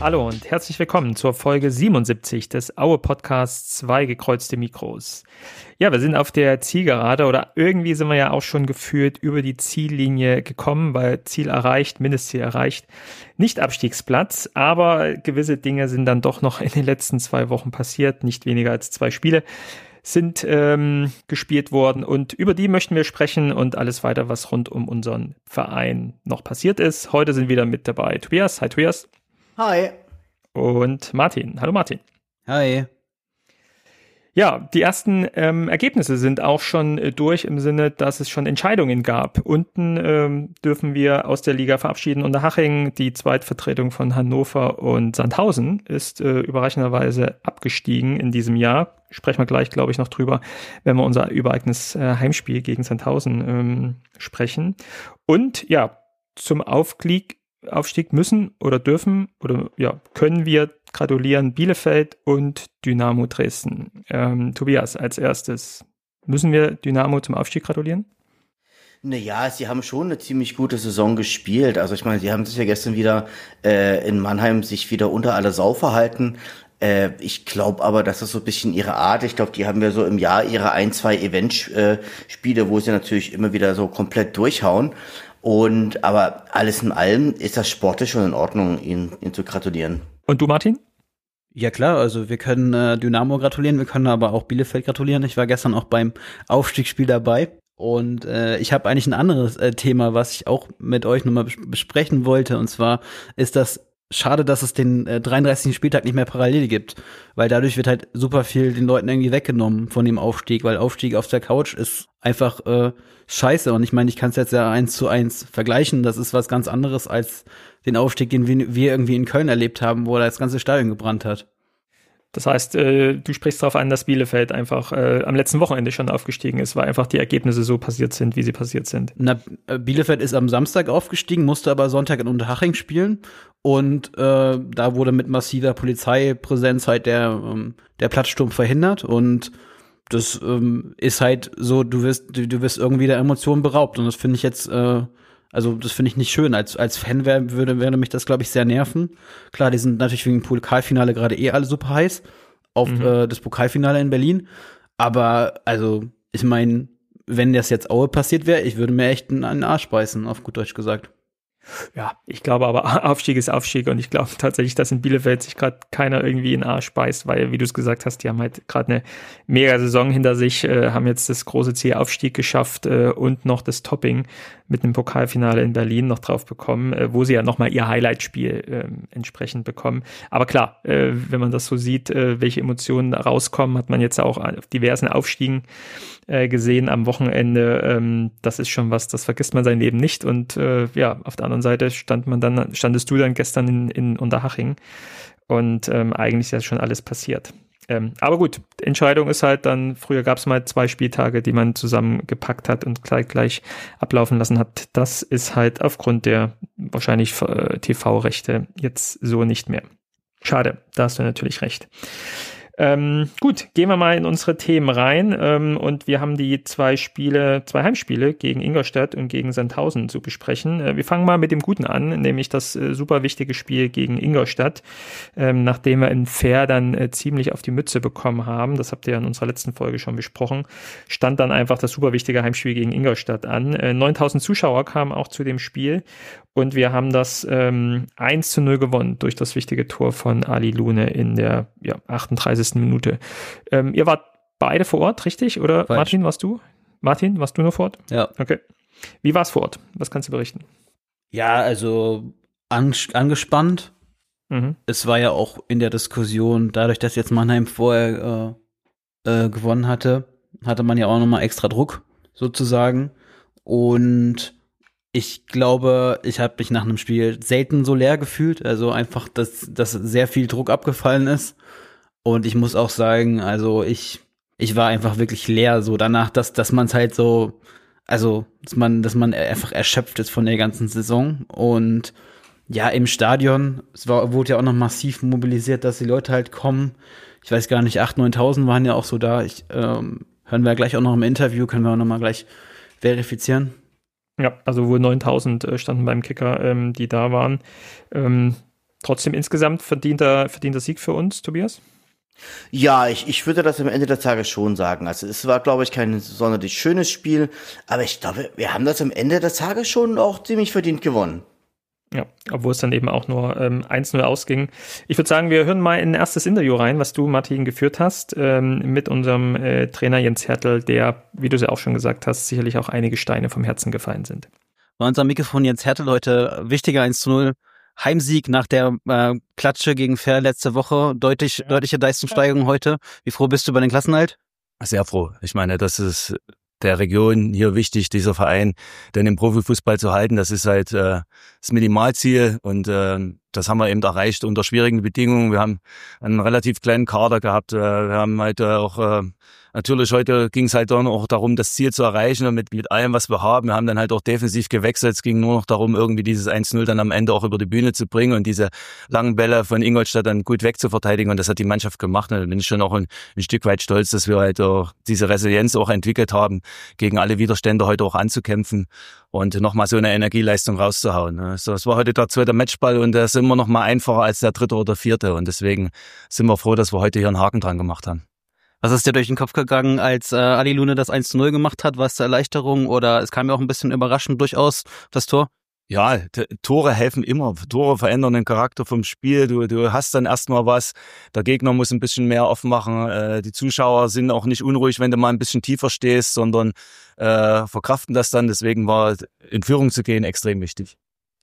Hallo und herzlich willkommen zur Folge 77 des Aue-Podcasts Zwei gekreuzte Mikros. Ja, wir sind auf der Zielgerade oder irgendwie sind wir ja auch schon gefühlt über die Ziellinie gekommen, weil Ziel erreicht, Mindestziel erreicht, nicht Abstiegsplatz, aber gewisse Dinge sind dann doch noch in den letzten 2 Wochen passiert, nicht weniger als 2 Spiele sind gespielt worden und über die möchten wir sprechen und alles weiter, was rund um unseren Verein noch passiert ist. Heute sind wieder mit dabei Tobias. Hi Tobias. Hi. Und Martin. Hallo Martin. Hi. Ja, die ersten Ergebnisse sind auch schon durch im Sinne, dass es schon Entscheidungen gab. Unten dürfen wir aus der Liga verabschieden. Unterhaching, die Zweitvertretung von Hannover und Sandhausen, ist überraschenderweise abgestiegen in diesem Jahr. Sprechen wir gleich, glaube ich, noch drüber, wenn wir unser übereigenes Heimspiel gegen Sandhausen sprechen. Und ja, zum Aufstieg müssen oder dürfen oder ja, können wir gratulieren Bielefeld und Dynamo Dresden. Tobias, als erstes, müssen wir Dynamo zum Aufstieg gratulieren? Naja, sie haben schon eine ziemlich gute Saison gespielt. Also ich meine, sie haben sich ja gestern wieder in Mannheim sich wieder unter aller Sau verhalten. Ich glaube aber, das ist so ein bisschen ihre Art. Ich glaube, die haben ja so im Jahr ihre 1, 2 Event-Spiele, wo sie natürlich immer wieder so komplett durchhauen. Aber alles in allem ist das sportlich schon in Ordnung, ihnen zu gratulieren. Und du, Martin? Ja klar, also wir können Dynamo gratulieren, wir können aber auch Bielefeld gratulieren. Ich war gestern auch beim Aufstiegsspiel dabei und ich habe eigentlich ein anderes Thema, was ich auch mit euch nochmal besprechen wollte. Und zwar ist das schade, dass es den 33. Spieltag nicht mehr parallel gibt, weil dadurch wird halt super viel den Leuten irgendwie weggenommen von dem Aufstieg, weil Aufstieg auf der Couch ist einfach scheiße. Und ich meine, ich kann es jetzt ja 1:1 vergleichen. Das ist was ganz anderes als den Aufstieg, den wir irgendwie in Köln erlebt haben, wo das ganze Stadion gebrannt hat. Das heißt, du sprichst darauf an, dass Bielefeld einfach am letzten Wochenende schon aufgestiegen ist, weil einfach die Ergebnisse so passiert sind, wie sie passiert sind. Bielefeld ist am Samstag aufgestiegen, musste aber Sonntag in Unterhaching spielen und da wurde mit massiver Polizeipräsenz halt der Platzsturm verhindert und das ist halt so, du wirst irgendwie der Emotionen beraubt und das finde ich jetzt das finde ich nicht schön. Als Fan würde mich das, glaube ich, sehr nerven. Klar, die sind natürlich wegen dem Pokalfinale gerade alle super heiß auf das Pokalfinale in Berlin. Aber, also, ich meine, wenn das jetzt Aue passiert wäre, ich würde mir echt einen Arsch beißen, auf gut Deutsch gesagt. Ja, ich glaube aber, Aufstieg ist Aufstieg und ich glaube tatsächlich, dass in Bielefeld sich gerade keiner irgendwie in den Arsch beißt, weil, wie du es gesagt hast, die haben halt gerade eine mega Saison hinter sich, haben jetzt das große Ziel Aufstieg geschafft und noch das Topping mit einem Pokalfinale in Berlin noch drauf bekommen, wo sie ja nochmal ihr Highlight-Spiel entsprechend bekommen. Aber klar, wenn man das so sieht, welche Emotionen da rauskommen, hat man jetzt auch auf diversen Aufstiegen gesehen am Wochenende. Das ist schon was, das vergisst man sein Leben nicht. Und ja, auf der anderen Seite standest du dann gestern in Unterhaching und eigentlich ist ja schon alles passiert. Aber gut, Entscheidung ist halt dann, früher gab es mal 2 Spieltage, die man zusammengepackt hat und gleich ablaufen lassen hat. Das ist halt aufgrund der wahrscheinlich TV-Rechte jetzt so nicht mehr. Schade, da hast du natürlich recht. Gut, gehen wir mal in unsere Themen rein und wir haben die 2 Heimspiele gegen Ingolstadt und gegen Sandhausen zu besprechen. Wir fangen mal mit dem Guten an, nämlich das super wichtige Spiel gegen Ingolstadt, nachdem wir in Fair dann ziemlich auf die Mütze bekommen haben, das habt ihr ja in unserer letzten Folge schon besprochen, stand dann einfach das super wichtige Heimspiel gegen Ingolstadt an. 9.000 Zuschauer kamen auch zu dem Spiel und wir haben das 1:0 gewonnen durch das wichtige Tor von Ali Lune in der 38. Minute. Ihr wart beide vor Ort, richtig? Oder Falsch. Martin, warst du nur vor Ort? Ja. Okay. Wie war es vor Ort? Was kannst du berichten? Ja, also angespannt. Es war ja auch in der Diskussion, dadurch, dass jetzt Mannheim vorher gewonnen hatte man ja auch nochmal extra Druck, sozusagen. Und ich glaube, ich habe mich nach einem Spiel selten so leer gefühlt. Also einfach, dass sehr viel Druck abgefallen ist. Und ich muss auch sagen, also ich war einfach wirklich leer, so danach, dass man es halt so, also dass man einfach erschöpft ist von der ganzen Saison. Und ja, im Stadion, wurde ja auch noch massiv mobilisiert, dass die Leute halt kommen. Ich weiß gar nicht, 8.000, 9.000 waren ja auch so da. Hören wir gleich auch noch im Interview, können wir auch noch mal gleich verifizieren. Ja, also wohl 9.000 standen beim Kicker, die da waren. trotzdem insgesamt verdienter Sieg für uns, Tobias? Ja, ich würde das am Ende des Tages schon sagen. Also es war, glaube ich, kein sonderlich schönes Spiel, aber ich glaube, wir haben das am Ende des Tages schon auch ziemlich verdient gewonnen. Ja, obwohl es dann eben auch nur 1-0 ausging. Ich würde sagen, wir hören mal in ein erstes Interview rein, was du, Martin, geführt hast mit unserem Trainer Jens Hertel, der, wie du es ja auch schon gesagt hast, sicherlich auch einige Steine vom Herzen gefallen sind. Bei unserem Mikrofon Jens Hertel heute wichtiger 1-0. Heimsieg nach der Klatsche gegen Verl letzte Woche. Deutliche Leistungssteigerung heute. Wie froh bist du über den Klassenerhalt? Sehr froh. Ich meine, das ist der Region hier wichtig, dieser Verein, denn im Profifußball zu halten, das ist halt das Minimalziel und das haben wir eben erreicht unter schwierigen Bedingungen. Wir haben einen relativ kleinen Kader gehabt. Wir haben halt auch natürlich heute ging es halt dann auch darum, das Ziel zu erreichen und mit allem, was wir haben. Wir haben dann halt auch defensiv gewechselt. Es ging nur noch darum, irgendwie dieses 1-0 dann am Ende auch über die Bühne zu bringen und diese langen Bälle von Ingolstadt dann gut wegzuverteidigen. Und das hat die Mannschaft gemacht. Und da bin ich schon auch ein Stück weit stolz, dass wir halt auch diese Resilienz auch entwickelt haben, gegen alle Widerstände heute auch anzukämpfen und nochmal so eine Energieleistung rauszuhauen. Also das war heute der zweite Matchball und das ist immer noch mal einfacher als der dritte oder vierte. Und deswegen sind wir froh, dass wir heute hier einen Haken dran gemacht haben. Was ist dir durch den Kopf gegangen, als Ali Lune das 1-0 gemacht hat? War es eine Erleichterung oder es kam ja auch ein bisschen überraschend durchaus, das Tor? Ja, Tore helfen immer. Tore verändern den Charakter vom Spiel. Du hast dann erstmal was. Der Gegner muss ein bisschen mehr aufmachen. Die Zuschauer sind auch nicht unruhig, wenn du mal ein bisschen tiefer stehst, sondern verkraften das dann. Deswegen war in Führung zu gehen extrem wichtig.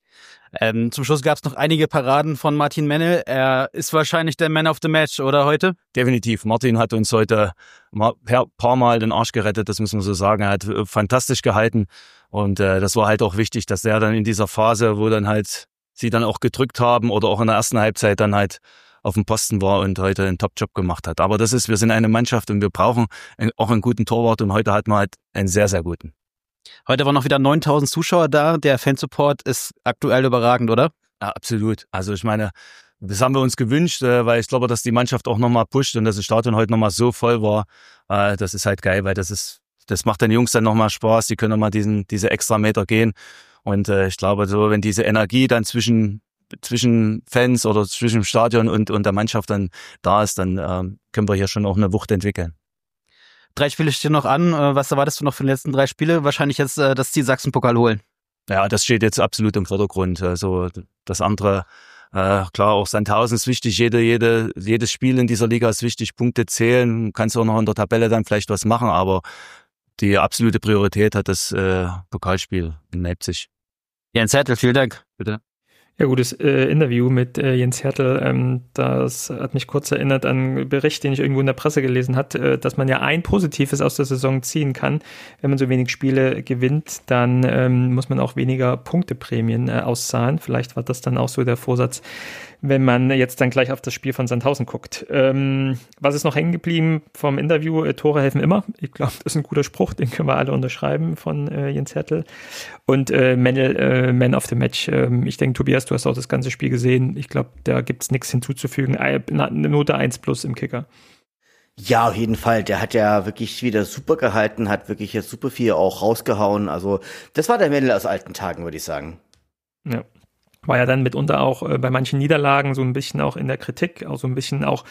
Zum Schluss gab es noch einige Paraden von Martin Mennel. Er ist wahrscheinlich der Man of the Match, oder heute? Definitiv. Martin hat uns heute ein paar Mal den Arsch gerettet, das muss man so sagen. Er hat fantastisch gehalten und das war halt auch wichtig, dass er dann in dieser Phase, wo dann halt sie dann auch gedrückt haben oder auch in der ersten Halbzeit dann halt auf dem Posten war und heute einen Top-Job gemacht hat. Aber wir sind eine Mannschaft und wir brauchen auch einen guten Torwart und heute hatten wir halt einen sehr, sehr guten. Heute waren noch wieder 9.000 Zuschauer da. Der Fansupport ist aktuell überragend, oder? Ja, absolut. Also ich meine, das haben wir uns gewünscht, weil ich glaube, dass die Mannschaft auch nochmal pusht und dass das Stadion heute nochmal so voll war. Das ist halt geil, weil das macht den Jungs dann nochmal Spaß. Die können nochmal diese extra Meter gehen. Und ich glaube, so wenn diese Energie dann zwischen Fans oder zwischen dem Stadion und der Mannschaft dann da ist, dann können wir hier schon auch eine Wucht entwickeln. 3 Spiele stehen noch an. Was erwartest du noch für die letzten 3 Spiele? Wahrscheinlich jetzt das Ziel Sachsen-Pokal holen. Ja, das steht jetzt absolut im Vordergrund. Also das andere, klar, auch Sandhausen ist wichtig. Jedes Spiel in dieser Liga ist wichtig. Punkte zählen. Kannst auch noch in der Tabelle dann vielleicht was machen, aber die absolute Priorität hat das Pokalspiel in Leipzig. Jens Hertel, vielen Dank. Bitte. Ja, gutes Interview mit Jens Hertel. Das hat mich kurz erinnert an einen Bericht, den ich irgendwo in der Presse gelesen habe, dass man ja ein Positives aus der Saison ziehen kann. Wenn man so wenig Spiele gewinnt, dann muss man auch weniger Punkteprämien auszahlen. Vielleicht war das dann auch so der Vorsatz, wenn man jetzt dann gleich auf das Spiel von Sandhausen guckt. Was ist noch hängen geblieben vom Interview? Tore helfen immer. Ich glaube, das ist ein guter Spruch, den können wir alle unterschreiben von Jens Hertel. Und Mennel, Man of the Match. Ich denke, Tobias, du hast auch das ganze Spiel gesehen. Ich glaube, da gibt's nichts hinzuzufügen. Eine Note 1+ im Kicker. Ja, auf jeden Fall. Der hat ja wirklich wieder super gehalten, hat wirklich jetzt super viel auch rausgehauen. Also das war der Mennel aus alten Tagen, würde ich sagen. Ja. War ja dann mitunter auch bei manchen Niederlagen so ein bisschen auch in der Kritik, auch so ein bisschen auch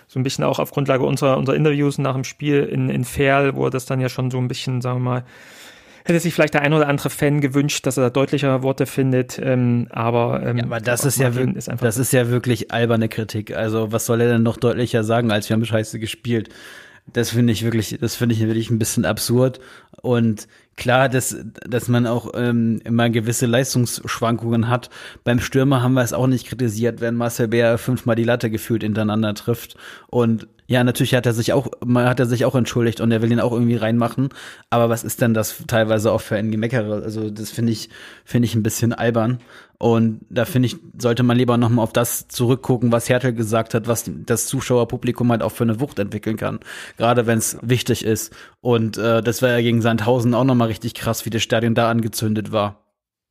auf Grundlage unserer Interviews nach dem Spiel in Verl, wo er das dann ja schon so ein bisschen, sagen wir mal, hätte sich vielleicht der ein oder andere Fan gewünscht, dass er da deutlicher Worte findet, aber das ist ja wirklich alberne Kritik. Also was soll er denn noch deutlicher sagen, als wir haben scheiße gespielt? Das finde ich wirklich ein bisschen absurd. Und klar, dass man auch immer gewisse Leistungsschwankungen hat. Beim Stürmer haben wir es auch nicht kritisiert, wenn Marcel Bär 5-mal die Latte gefühlt hintereinander trifft. Und ja, natürlich hat er sich auch entschuldigt und er will ihn auch irgendwie reinmachen. Aber was ist denn das teilweise auch für ein Gemeckere? Also das finde ich ein bisschen albern. Und da finde ich, sollte man lieber nochmal auf das zurückgucken, was Hertel gesagt hat, was das Zuschauerpublikum halt auch für eine Wucht entwickeln kann. Gerade wenn es wichtig ist. Und das war ja gegen Sandhausen auch nochmal richtig krass, wie das Stadion da angezündet war. Ja.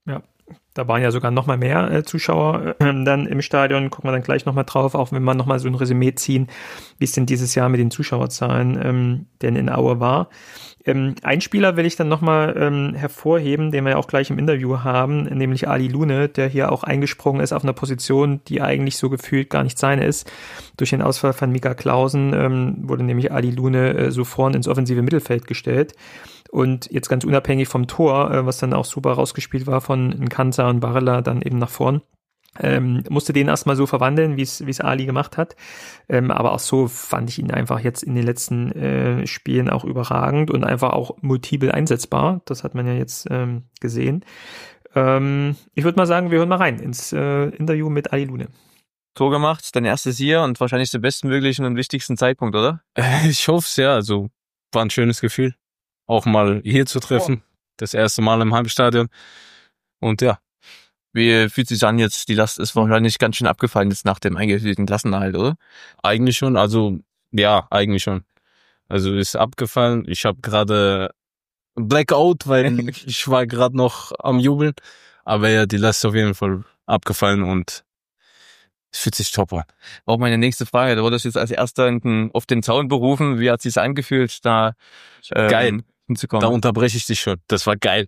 Da waren ja sogar noch mal mehr Zuschauer dann im Stadion. Gucken wir dann gleich noch mal drauf, auch wenn wir noch mal so ein Resümee ziehen, wie es denn dieses Jahr mit den Zuschauerzahlen denn in Aue war. Ein Spieler will ich dann noch mal hervorheben, den wir ja auch gleich im Interview haben, nämlich Ali Lune, der hier auch eingesprungen ist auf einer Position, die eigentlich so gefühlt gar nicht seine ist. Durch den Ausfall von Mika Clausen wurde nämlich Ali Lune so vorn ins offensive Mittelfeld gestellt. Und jetzt ganz unabhängig vom Tor, was dann auch super rausgespielt war von Nkansa und Barella dann eben nach vorn, musste den erstmal so verwandeln, wie es Ali gemacht hat. Aber auch so fand ich ihn einfach jetzt in den letzten Spielen auch überragend und einfach auch multiple einsetzbar. Das hat man ja jetzt gesehen. Ich würde mal sagen, wir hören mal rein ins Interview mit Ali Lune. Tor gemacht, dein erstes hier und wahrscheinlich den bestmöglichen und wichtigsten Zeitpunkt, oder? Ich hoffe es, ja. Also war ein schönes Gefühl, auch mal hier zu treffen. Das erste Mal im Heimstadion. Und ja. Wie fühlt sich an jetzt? Die Last ist wahrscheinlich ganz schön abgefallen jetzt nach dem eingeführten Klassenerhalt, oder? Eigentlich schon, also ja, eigentlich schon. Also ist abgefallen. Ich habe gerade Blackout, weil ich war gerade noch am Jubeln. Aber ja, die Last ist auf jeden Fall abgefallen und es fühlt sich top an. Auch meine nächste Frage, du wurdest jetzt als Erster auf den Zaun berufen. Wie hat es sich angefühlt, da geil hinzukommen? Da unterbreche ich dich schon. Das war geil.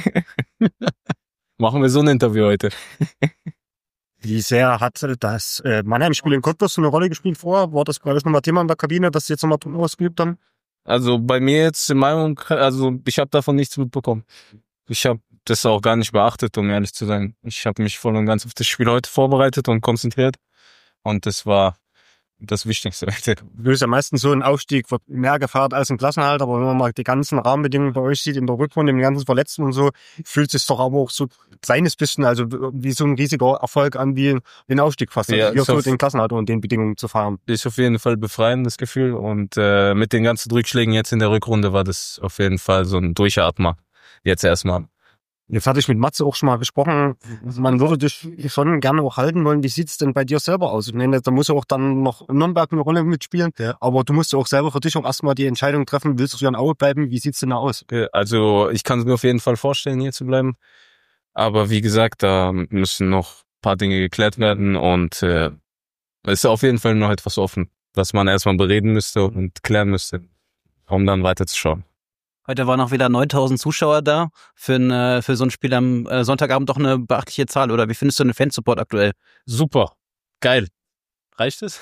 Machen wir so ein Interview heute. Wie sehr hat das Mannheim-Spiel in Cottbus eine Rolle gespielt vorher? War das nochmal Thema in der Kabine, dass sie jetzt nochmal ausgeübt haben? Also bei mir jetzt in Meinung, also ich habe davon nichts mitbekommen. Ich habe das auch gar nicht beachtet, um ehrlich zu sein. Ich habe mich voll und ganz auf das Spiel heute vorbereitet und konzentriert. Und das war das Wichtigste. Du bist ja meistens so, ein Aufstieg wird mehr gefeiert als ein Klassenerhalt, aber wenn man mal die ganzen Rahmenbedingungen bei euch sieht in der Rückrunde, den ganzen Verletzten und so, fühlt es sich doch aber auch so ein kleines bisschen, also wie so ein riesiger Erfolg an, wie den Aufstieg fast. Ja, hier so den Klassenerhalt und den Bedingungen zu feiern. Ist auf jeden Fall befreiendes Gefühl und mit den ganzen Rückschlägen jetzt in der Rückrunde war das auf jeden Fall so ein Durchatmer. Jetzt erstmal. Jetzt hatte ich mit Matze auch schon mal gesprochen, man würde dich schon gerne auch halten wollen. Wie sieht's denn bei dir selber aus? Ich meine, da muss ja auch dann noch Nürnberg eine Rolle mitspielen, ja. Aber du musst ja auch selber für dich auch erstmal die Entscheidung treffen, willst du hier in Aue bleiben? Wie sieht's denn da aus? Also ich kann es mir auf jeden Fall vorstellen, hier zu bleiben. Aber wie gesagt, da müssen noch ein paar Dinge geklärt werden und es ist auf jeden Fall noch etwas offen, was man erstmal bereden müsste und klären müsste, um dann weiterzuschauen. Heute waren auch wieder 9.000 Zuschauer da. Für so ein Spiel am Sonntagabend doch eine beachtliche Zahl, oder? Wie findest du den Fansupport aktuell? Super. Geil. Reicht es?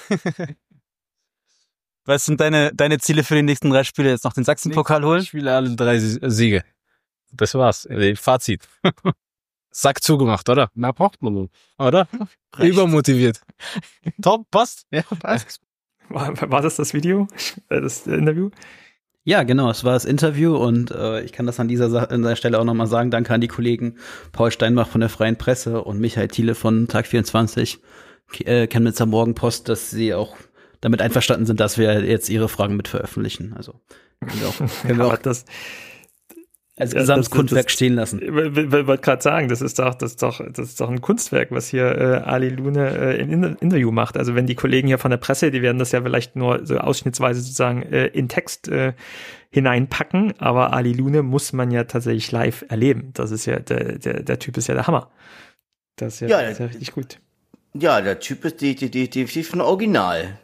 Was sind deine Ziele für die nächsten 3 Spiele? Jetzt noch den Sachsen-Pokal holen? Ich spiele alle 3 Siege. Das war's. Fazit. Sack zugemacht, oder? Na, braucht man nicht. Oder? Übermotiviert. Top, passt. Ja, passt. War das Video? Das Interview? Ja, genau, es war das Interview und ich kann das an dieser Stelle auch nochmal sagen. Danke an die Kollegen Paul Steinbach von der Freien Presse und Michael Thiele von Tag 24, Chemnitzer Morgenpost, dass sie auch damit einverstanden sind, dass wir jetzt ihre Fragen mit veröffentlichen. Also können wir auch das als Gesamtkunstwerk stehen lassen. Ich wollte gerade sagen, das ist doch ein Kunstwerk, was hier Ali Lune im Interview macht. Also wenn die Kollegen hier von der Presse, die werden das ja vielleicht nur so ausschnittsweise sozusagen in Text hineinpacken, aber Ali Lune muss man ja tatsächlich live erleben. Das ist ja, der Typ ist ja der Hammer. Das ist ja richtig gut. Ja, der Typ ist definitiv ein Original.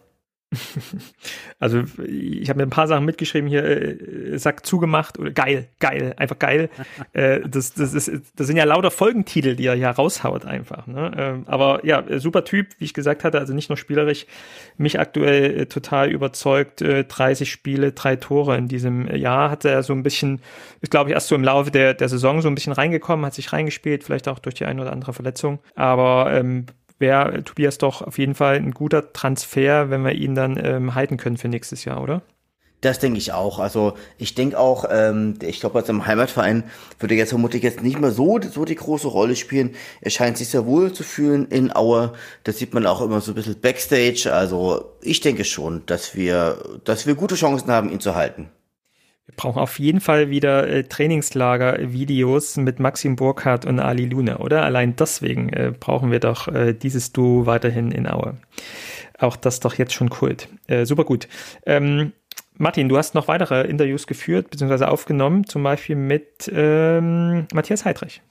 Also ich habe mir ein paar Sachen mitgeschrieben hier, Sack zugemacht oder geil, einfach geil. Das sind ja lauter Folgentitel, die er hier raushaut einfach. Ne? Aber ja, super Typ, wie ich gesagt hatte, also nicht nur spielerisch, mich aktuell total überzeugt. 30 Spiele, 3 Tore in diesem Jahr. Hat er so ein bisschen, ist glaube ich erst so im Laufe der Saison so ein bisschen reingekommen, hat sich reingespielt, vielleicht auch durch die eine oder andere Verletzung. Aber wäre Tobias doch auf jeden Fall ein guter Transfer, wenn wir ihn dann halten können für nächstes Jahr, oder? Das denke ich auch. Also ich denke auch, ich glaube, als im Heimatverein würde er jetzt vermutlich jetzt nicht mehr so die große Rolle spielen. Er scheint sich sehr wohl zu fühlen in Aue. Das sieht man auch immer so ein bisschen Backstage. Also ich denke schon, dass wir gute Chancen haben, ihn zu halten. Wir brauchen auf jeden Fall wieder Trainingslager-Videos mit Maxim Burkhardt und Ali Lune, oder? Allein deswegen brauchen wir doch dieses Duo weiterhin in Aue. Auch das doch jetzt schon Kult. Super gut. Martin, du hast noch weitere Interviews geführt bzw. aufgenommen, zum Beispiel mit Matthias Heidrich.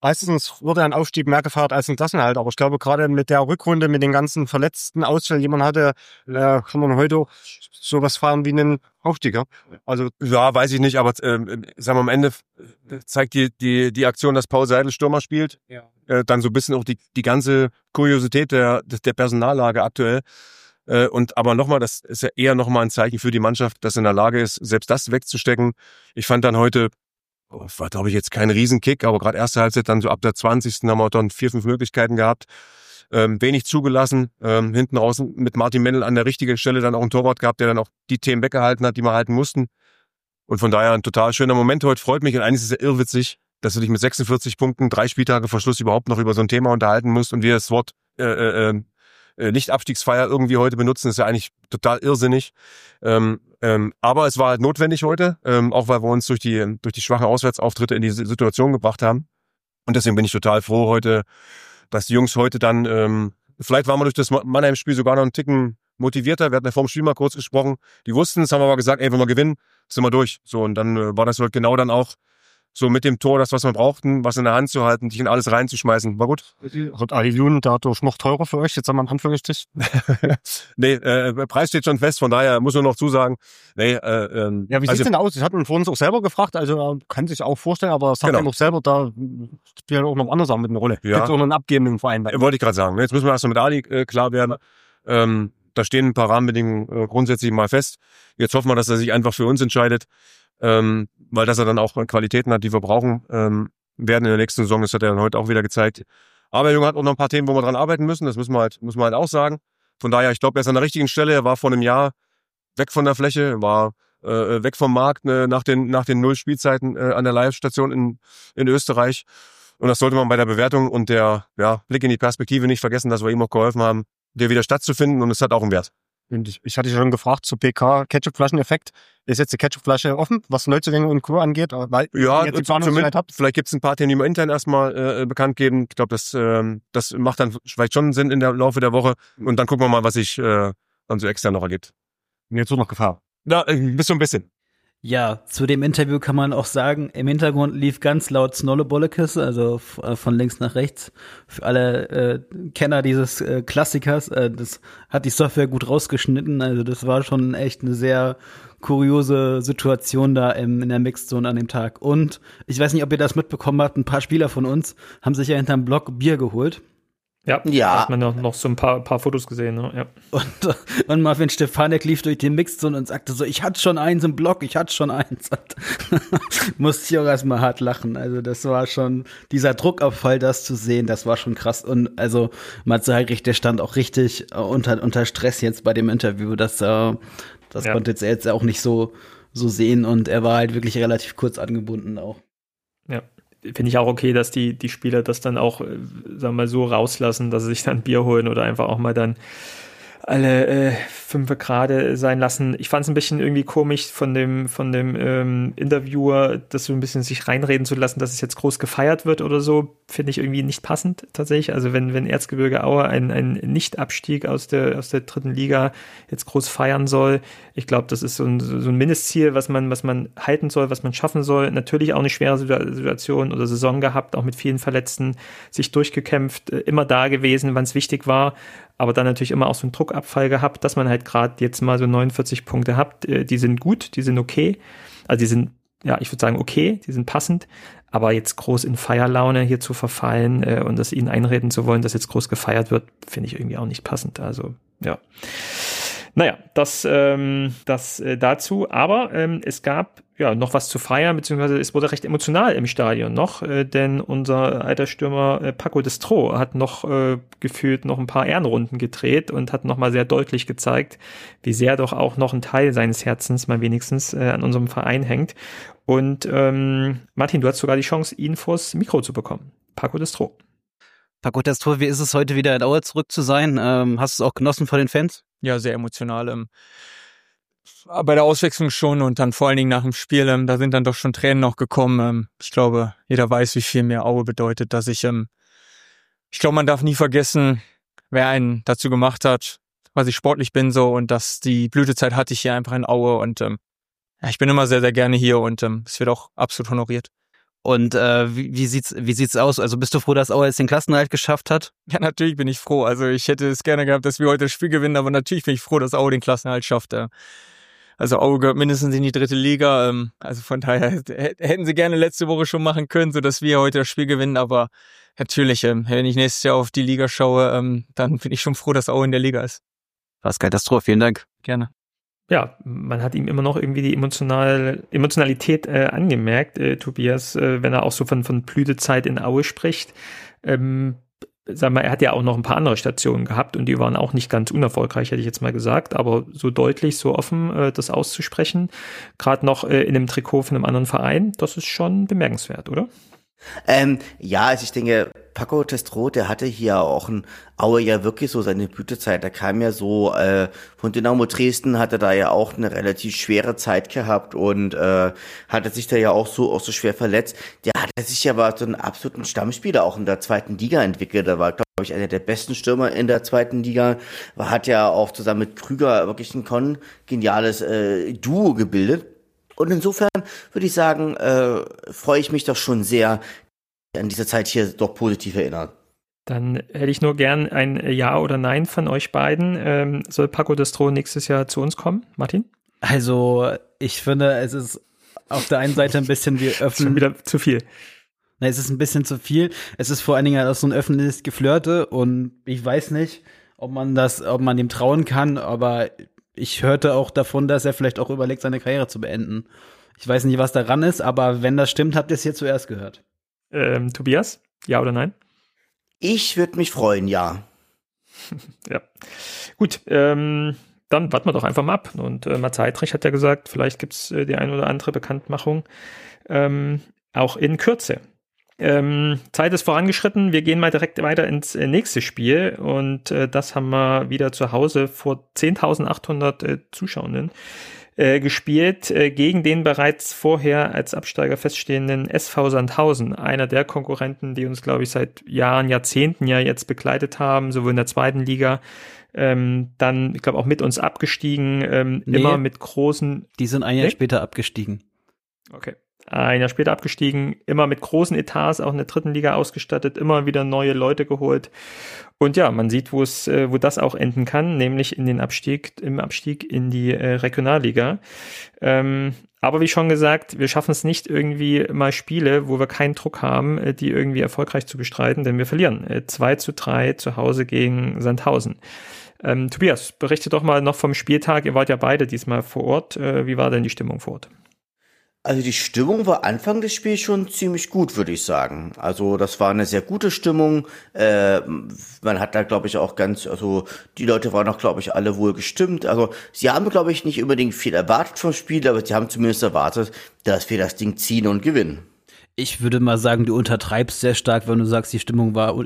meistens wurde ein Aufstieg mehr gefeiert als ein Klassenerhalt. Aber ich glaube, gerade mit der Rückrunde, mit den ganzen verletzten Ausfällen, die man hatte, kann man heute auch sowas feiern wie einen Aufstieg. Ja? Also ja, weiß ich nicht, aber sagen wir am Ende zeigt die Aktion, dass Paul Seidel Stürmer spielt, dann so ein bisschen auch die ganze Kuriosität der Personallage aktuell. Aber nochmal, das ist ja eher nochmal ein Zeichen für die Mannschaft, dass in der Lage ist, selbst das wegzustecken. Ich fand dann heute, war glaube ich jetzt kein Riesenkick, aber gerade erste Halbzeit dann so ab der 20. haben wir dann 4-5 Möglichkeiten gehabt. Wenig zugelassen, hinten raus mit Martin Mendel an der richtigen Stelle dann auch einen Torwart gehabt, der dann auch die Themen weggehalten hat, die wir halten mussten. Und von daher ein total schöner Moment heute, freut mich. Und eigentlich ist es ja irrwitzig, dass du dich mit 46 Punkten 3 Spieltage vor Schluss überhaupt noch über so ein Thema unterhalten musst und wir das Wort Nicht-Abstiegsfeier irgendwie heute benutzen, ist ja eigentlich total irrsinnig. Aber es war halt notwendig heute, auch weil wir uns durch die schwachen Auswärtsauftritte in diese Situation gebracht haben. Und deswegen bin ich total froh heute, dass die Jungs heute dann, vielleicht waren wir durch das Mannheim-Spiel sogar noch einen Ticken motivierter. Wir hatten ja vor dem Spiel mal kurz gesprochen. Die wussten es, haben aber gesagt, ey, wenn wir gewinnen, sind wir durch. So, und dann war das heute genau dann auch so mit dem Tor, das, was wir brauchten, was in der Hand zu halten, dich in alles reinzuschmeißen. War gut. Wird Alilun dadurch noch teurer für euch, jetzt am Anführungsstrich? Nee, Preis steht schon fest, von daher muss man noch zusagen. Nee, ja, wie sieht's denn aus? Ich hatte ihn vor uns auch selber gefragt, also kann sich auch vorstellen, aber sagt genau. Auch selber, da spielen auch noch andere Sachen mit eine Rolle. Ja. Gibt auch noch einen abgebenden Verein. Wollte ich gerade sagen. Jetzt müssen wir erst mal mit Ali klar werden. Da stehen ein paar Rahmenbedingungen grundsätzlich mal fest. Jetzt hoffen wir, dass er sich einfach für uns entscheidet. Weil dass er dann auch Qualitäten hat, die wir brauchen, werden in der nächsten Saison, das hat er dann heute auch wieder gezeigt. Aber der Junge hat auch noch ein paar Themen, wo wir dran arbeiten müssen, das muss man halt auch sagen. Von daher, ich glaube, er ist an der richtigen Stelle, er war vor einem Jahr weg von der Fläche, war weg vom Markt nach den 0 Spielzeiten an der Live-Station in Österreich. Und das sollte man bei der Bewertung und der Blick in die Perspektive nicht vergessen, dass wir ihm auch geholfen haben, der wieder stattzufinden, und es hat auch einen Wert. Ich hatte schon gefragt zu PK Ketchupflaschen-Effekt. Ist jetzt die Ketchupflasche offen, was Neuzugänge und Co. angeht? Weil ja, jetzt die vielleicht gibt es ein paar Themen, die wir intern erstmal bekannt geben. Ich glaube, das macht dann vielleicht schon Sinn im Laufe der Woche. Und dann gucken wir mal, was sich dann so extern noch ergibt. Mir jetzt so noch Gefahr. Ja, bis so ein bisschen. Ja, zu dem Interview kann man auch sagen, im Hintergrund lief ganz laut Snolle Bollekes, also von links nach rechts. Für alle Kenner dieses Klassikers, das hat die Software gut rausgeschnitten, also das war schon echt eine sehr kuriose Situation da in der Mixzone an dem Tag. Und ich weiß nicht, ob ihr das mitbekommen habt, ein paar Spieler von uns haben sich ja hinterm Block Bier geholt. Ja, da hat man noch so ein paar Fotos gesehen. Ne? Ja. Und Marvin Stefanek lief durch den Mixzone und sagte so, ich hatte schon eins im Block, ich hatte schon eins. Musste ich auch erstmal hart lachen. Also das war schon, dieser Druckabfall, das zu sehen, das war schon krass. Und also Matze Heidrich, der stand auch richtig unter Stress jetzt bei dem Interview. Das konnte er jetzt auch nicht so sehen, und er war halt wirklich relativ kurz angebunden auch. Ja. Finde ich auch okay, dass die Spieler das dann auch, sagen wir mal, so rauslassen, dass sie sich dann Bier holen oder einfach auch mal dann alle 5 gerade sein lassen. Ich fand es ein bisschen irgendwie komisch von dem Interviewer, das so ein bisschen sich reinreden zu lassen, dass es jetzt groß gefeiert wird oder so, finde ich irgendwie nicht passend tatsächlich. Also wenn Erzgebirge Aue ein Nicht-Abstieg aus der 3. Liga jetzt groß feiern soll, ich glaube, das ist so ein Mindestziel, was man halten soll, was man schaffen soll. Natürlich auch eine schwere Situation oder Saison gehabt, auch mit vielen Verletzten, sich durchgekämpft, immer da gewesen, wann es wichtig war, aber dann natürlich immer auch so einen Druckabfall gehabt, dass man halt gerade jetzt mal so 49 Punkte hat, die sind gut, die sind okay, also die sind, ja, ich würde sagen okay, die sind passend, aber jetzt groß in Feierlaune hier zu verfallen und das ihnen einreden zu wollen, dass jetzt groß gefeiert wird, finde ich irgendwie auch nicht passend, also ja. Naja, das dazu, aber es gab ja noch was zu feiern, beziehungsweise es wurde recht emotional im Stadion noch, denn unser alter Stürmer Paco Destro hat noch gefühlt noch ein paar Ehrenrunden gedreht und hat noch mal sehr deutlich gezeigt, wie sehr doch auch noch ein Teil seines Herzens mal wenigstens an unserem Verein hängt. Und Martin, du hast sogar die Chance, ihn vors Mikro zu bekommen. Paco Destro. Paco Destro, wie ist es heute wieder in Aue zurück zu sein? Hast du es auch genossen vor den Fans? Ja, sehr emotional. Bei der Auswechslung schon und dann vor allen Dingen nach dem Spiel, da sind dann doch schon Tränen noch gekommen. Ich glaube, jeder weiß, wie viel mehr Aue bedeutet, dass ich glaube, man darf nie vergessen, wer einen dazu gemacht hat, was ich sportlich bin so, und dass die Blütezeit hatte ich hier einfach in Aue und ich bin immer sehr, sehr gerne hier und es wird auch absolut honoriert. Und wie sieht's aus? Also bist du froh, dass Aue jetzt den Klassenerhalt geschafft hat? Ja, natürlich bin ich froh. Also ich hätte es gerne gehabt, dass wir heute das Spiel gewinnen, aber natürlich bin ich froh, dass Aue den Klassenerhalt schafft. Also Aue gehört mindestens in die 3. Liga. Also von daher hätten sie gerne letzte Woche schon machen können, sodass wir heute das Spiel gewinnen. Aber natürlich, wenn ich nächstes Jahr auf die Liga schaue, dann bin ich schon froh, dass Aue in der Liga ist. Pascal Dastroh, vielen Dank. Gerne. Ja, man hat ihm immer noch irgendwie die Emotionalität angemerkt, Tobias, wenn er auch so von Blütezeit in Aue spricht. Sag mal, er hat ja auch noch ein paar andere Stationen gehabt und die waren auch nicht ganz unerfolgreich, hätte ich jetzt mal gesagt, aber so deutlich, so offen das auszusprechen, gerade noch in einem Trikot von einem anderen Verein, das ist schon bemerkenswert, oder? Ja, also ich denke, Paco Testro, der hatte hier auch in Aue ja wirklich so seine Blütezeit. Der kam ja so von Dynamo Dresden, hatte da ja auch eine relativ schwere Zeit gehabt und hatte sich da ja auch so schwer verletzt. Der hatte sich aber so einen absoluten Stammspieler auch in der 2. Liga entwickelt. Der war, glaube ich, einer der besten Stürmer in der 2. Liga. Hat ja auch zusammen mit Krüger wirklich ein geniales Duo gebildet. Und insofern würde ich sagen, freue ich mich doch schon sehr, an diese Zeit hier doch positiv erinnern. Dann hätte ich nur gern ein Ja oder Nein von euch beiden. Soll Paco Destro nächstes Jahr zu uns kommen? Martin? Also, ich finde, es ist auf der einen Seite ein bisschen wie Schon wieder zu viel. Na, es ist ein bisschen zu viel. Es ist vor allen Dingen auch so ein öffentliches Geflirte und ich weiß nicht, ob man dem trauen kann, aber ich hörte auch davon, dass er vielleicht auch überlegt, seine Karriere zu beenden. Ich weiß nicht, was daran ist, aber wenn das stimmt, habt ihr es hier zuerst gehört. Tobias, ja oder nein? Ich würde mich freuen, ja. Ja, gut, dann warten wir doch einfach mal ab. Und Mats Heidrich hat ja gesagt, vielleicht gibt es die ein oder andere Bekanntmachung auch in Kürze. Zeit ist vorangeschritten, wir gehen mal direkt weiter ins nächste Spiel und das haben wir wieder zu Hause vor 10.800 Zuschauenden gespielt, gegen den bereits vorher als Absteiger feststehenden SV Sandhausen, einer der Konkurrenten, die uns, glaube ich, seit Jahren, Jahrzehnten ja jetzt begleitet haben, sowohl in der 2. Liga, dann, ich glaube, auch mit uns abgestiegen, immer mit großen... Die sind ein Jahr später abgestiegen. Okay. Ein Jahr später abgestiegen, immer mit großen Etats, auch in der 3. Liga ausgestattet, immer wieder neue Leute geholt. Und ja, man sieht, wo das auch enden kann, nämlich im Abstieg in die Regionalliga. Aber wie schon gesagt, wir schaffen es nicht irgendwie mal Spiele, wo wir keinen Druck haben, die irgendwie erfolgreich zu bestreiten, denn wir verlieren 2-3 zu Hause gegen Sandhausen. Tobias, berichte doch mal noch vom Spieltag. Ihr wart ja beide diesmal vor Ort. Wie war denn die Stimmung vor Ort? Also die Stimmung war Anfang des Spiels schon ziemlich gut, würde ich sagen. Also das war eine sehr gute Stimmung. Man hat da, glaube ich, auch die Leute waren auch, glaube ich, alle wohl gestimmt. Also sie haben, glaube ich, nicht unbedingt viel erwartet vom Spiel, aber sie haben zumindest erwartet, dass wir das Ding ziehen und gewinnen. Ich würde mal sagen, du untertreibst sehr stark, wenn du sagst, die Stimmung war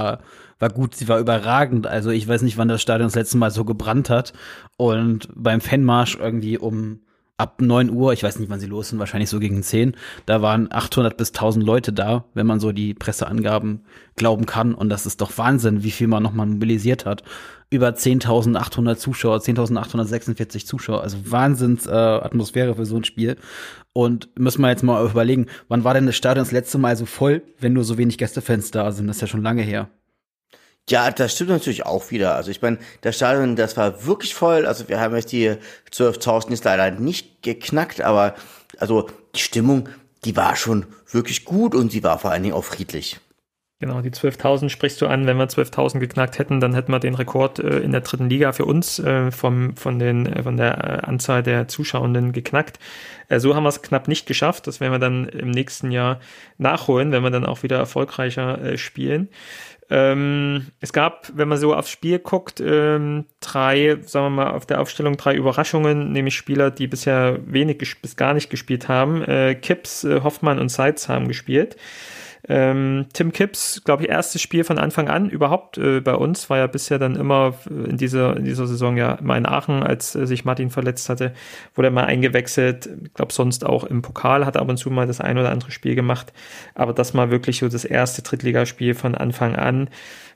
gut, sie war überragend. Also ich weiß nicht, wann das Stadion das letzte Mal so gebrannt hat. Und beim Fanmarsch irgendwie ab 9 Uhr, ich weiß nicht, wann sie los sind, wahrscheinlich so gegen 10, da waren 800 bis 1000 Leute da, wenn man so die Presseangaben glauben kann. Und das ist doch Wahnsinn, wie viel man nochmal mobilisiert hat. Über 10.800 Zuschauer, 10.846 Zuschauer, also Wahnsinns Atmosphäre für so ein Spiel. Und müssen wir jetzt mal überlegen, wann war denn das Stadion das letzte Mal so voll, wenn nur so wenig Gästefans da sind? Das ist ja schon lange her. Ja, das stimmt natürlich auch wieder. Also ich meine, das Stadion, das war wirklich voll. Also wir haben jetzt die 12.000 jetzt leider nicht geknackt, aber also die Stimmung, die war schon wirklich gut und sie war vor allen Dingen auch friedlich. Genau, die 12.000 sprichst du an. Wenn wir 12.000 geknackt hätten, dann hätten wir den Rekord in der 3. Liga für uns von der Anzahl der Zuschauenden geknackt. So haben wir es knapp nicht geschafft. Das werden wir dann im nächsten Jahr nachholen, wenn wir dann auch wieder erfolgreicher spielen. Es gab, wenn man so aufs Spiel guckt, 3, sagen wir mal, auf der Aufstellung 3 Überraschungen, nämlich Spieler, die bisher wenig bis gar nicht gespielt haben. Kipps, Hoffmann und Seitz haben gespielt. Tim Kipps, glaube ich, erstes Spiel von Anfang an überhaupt bei uns, war ja bisher dann immer in dieser Saison ja immer in Aachen, als sich Martin verletzt hatte, wurde er mal eingewechselt. Ich glaube, sonst auch im Pokal hat er ab und zu mal das ein oder andere Spiel gemacht, aber das mal wirklich so das erste Drittligaspiel von Anfang an.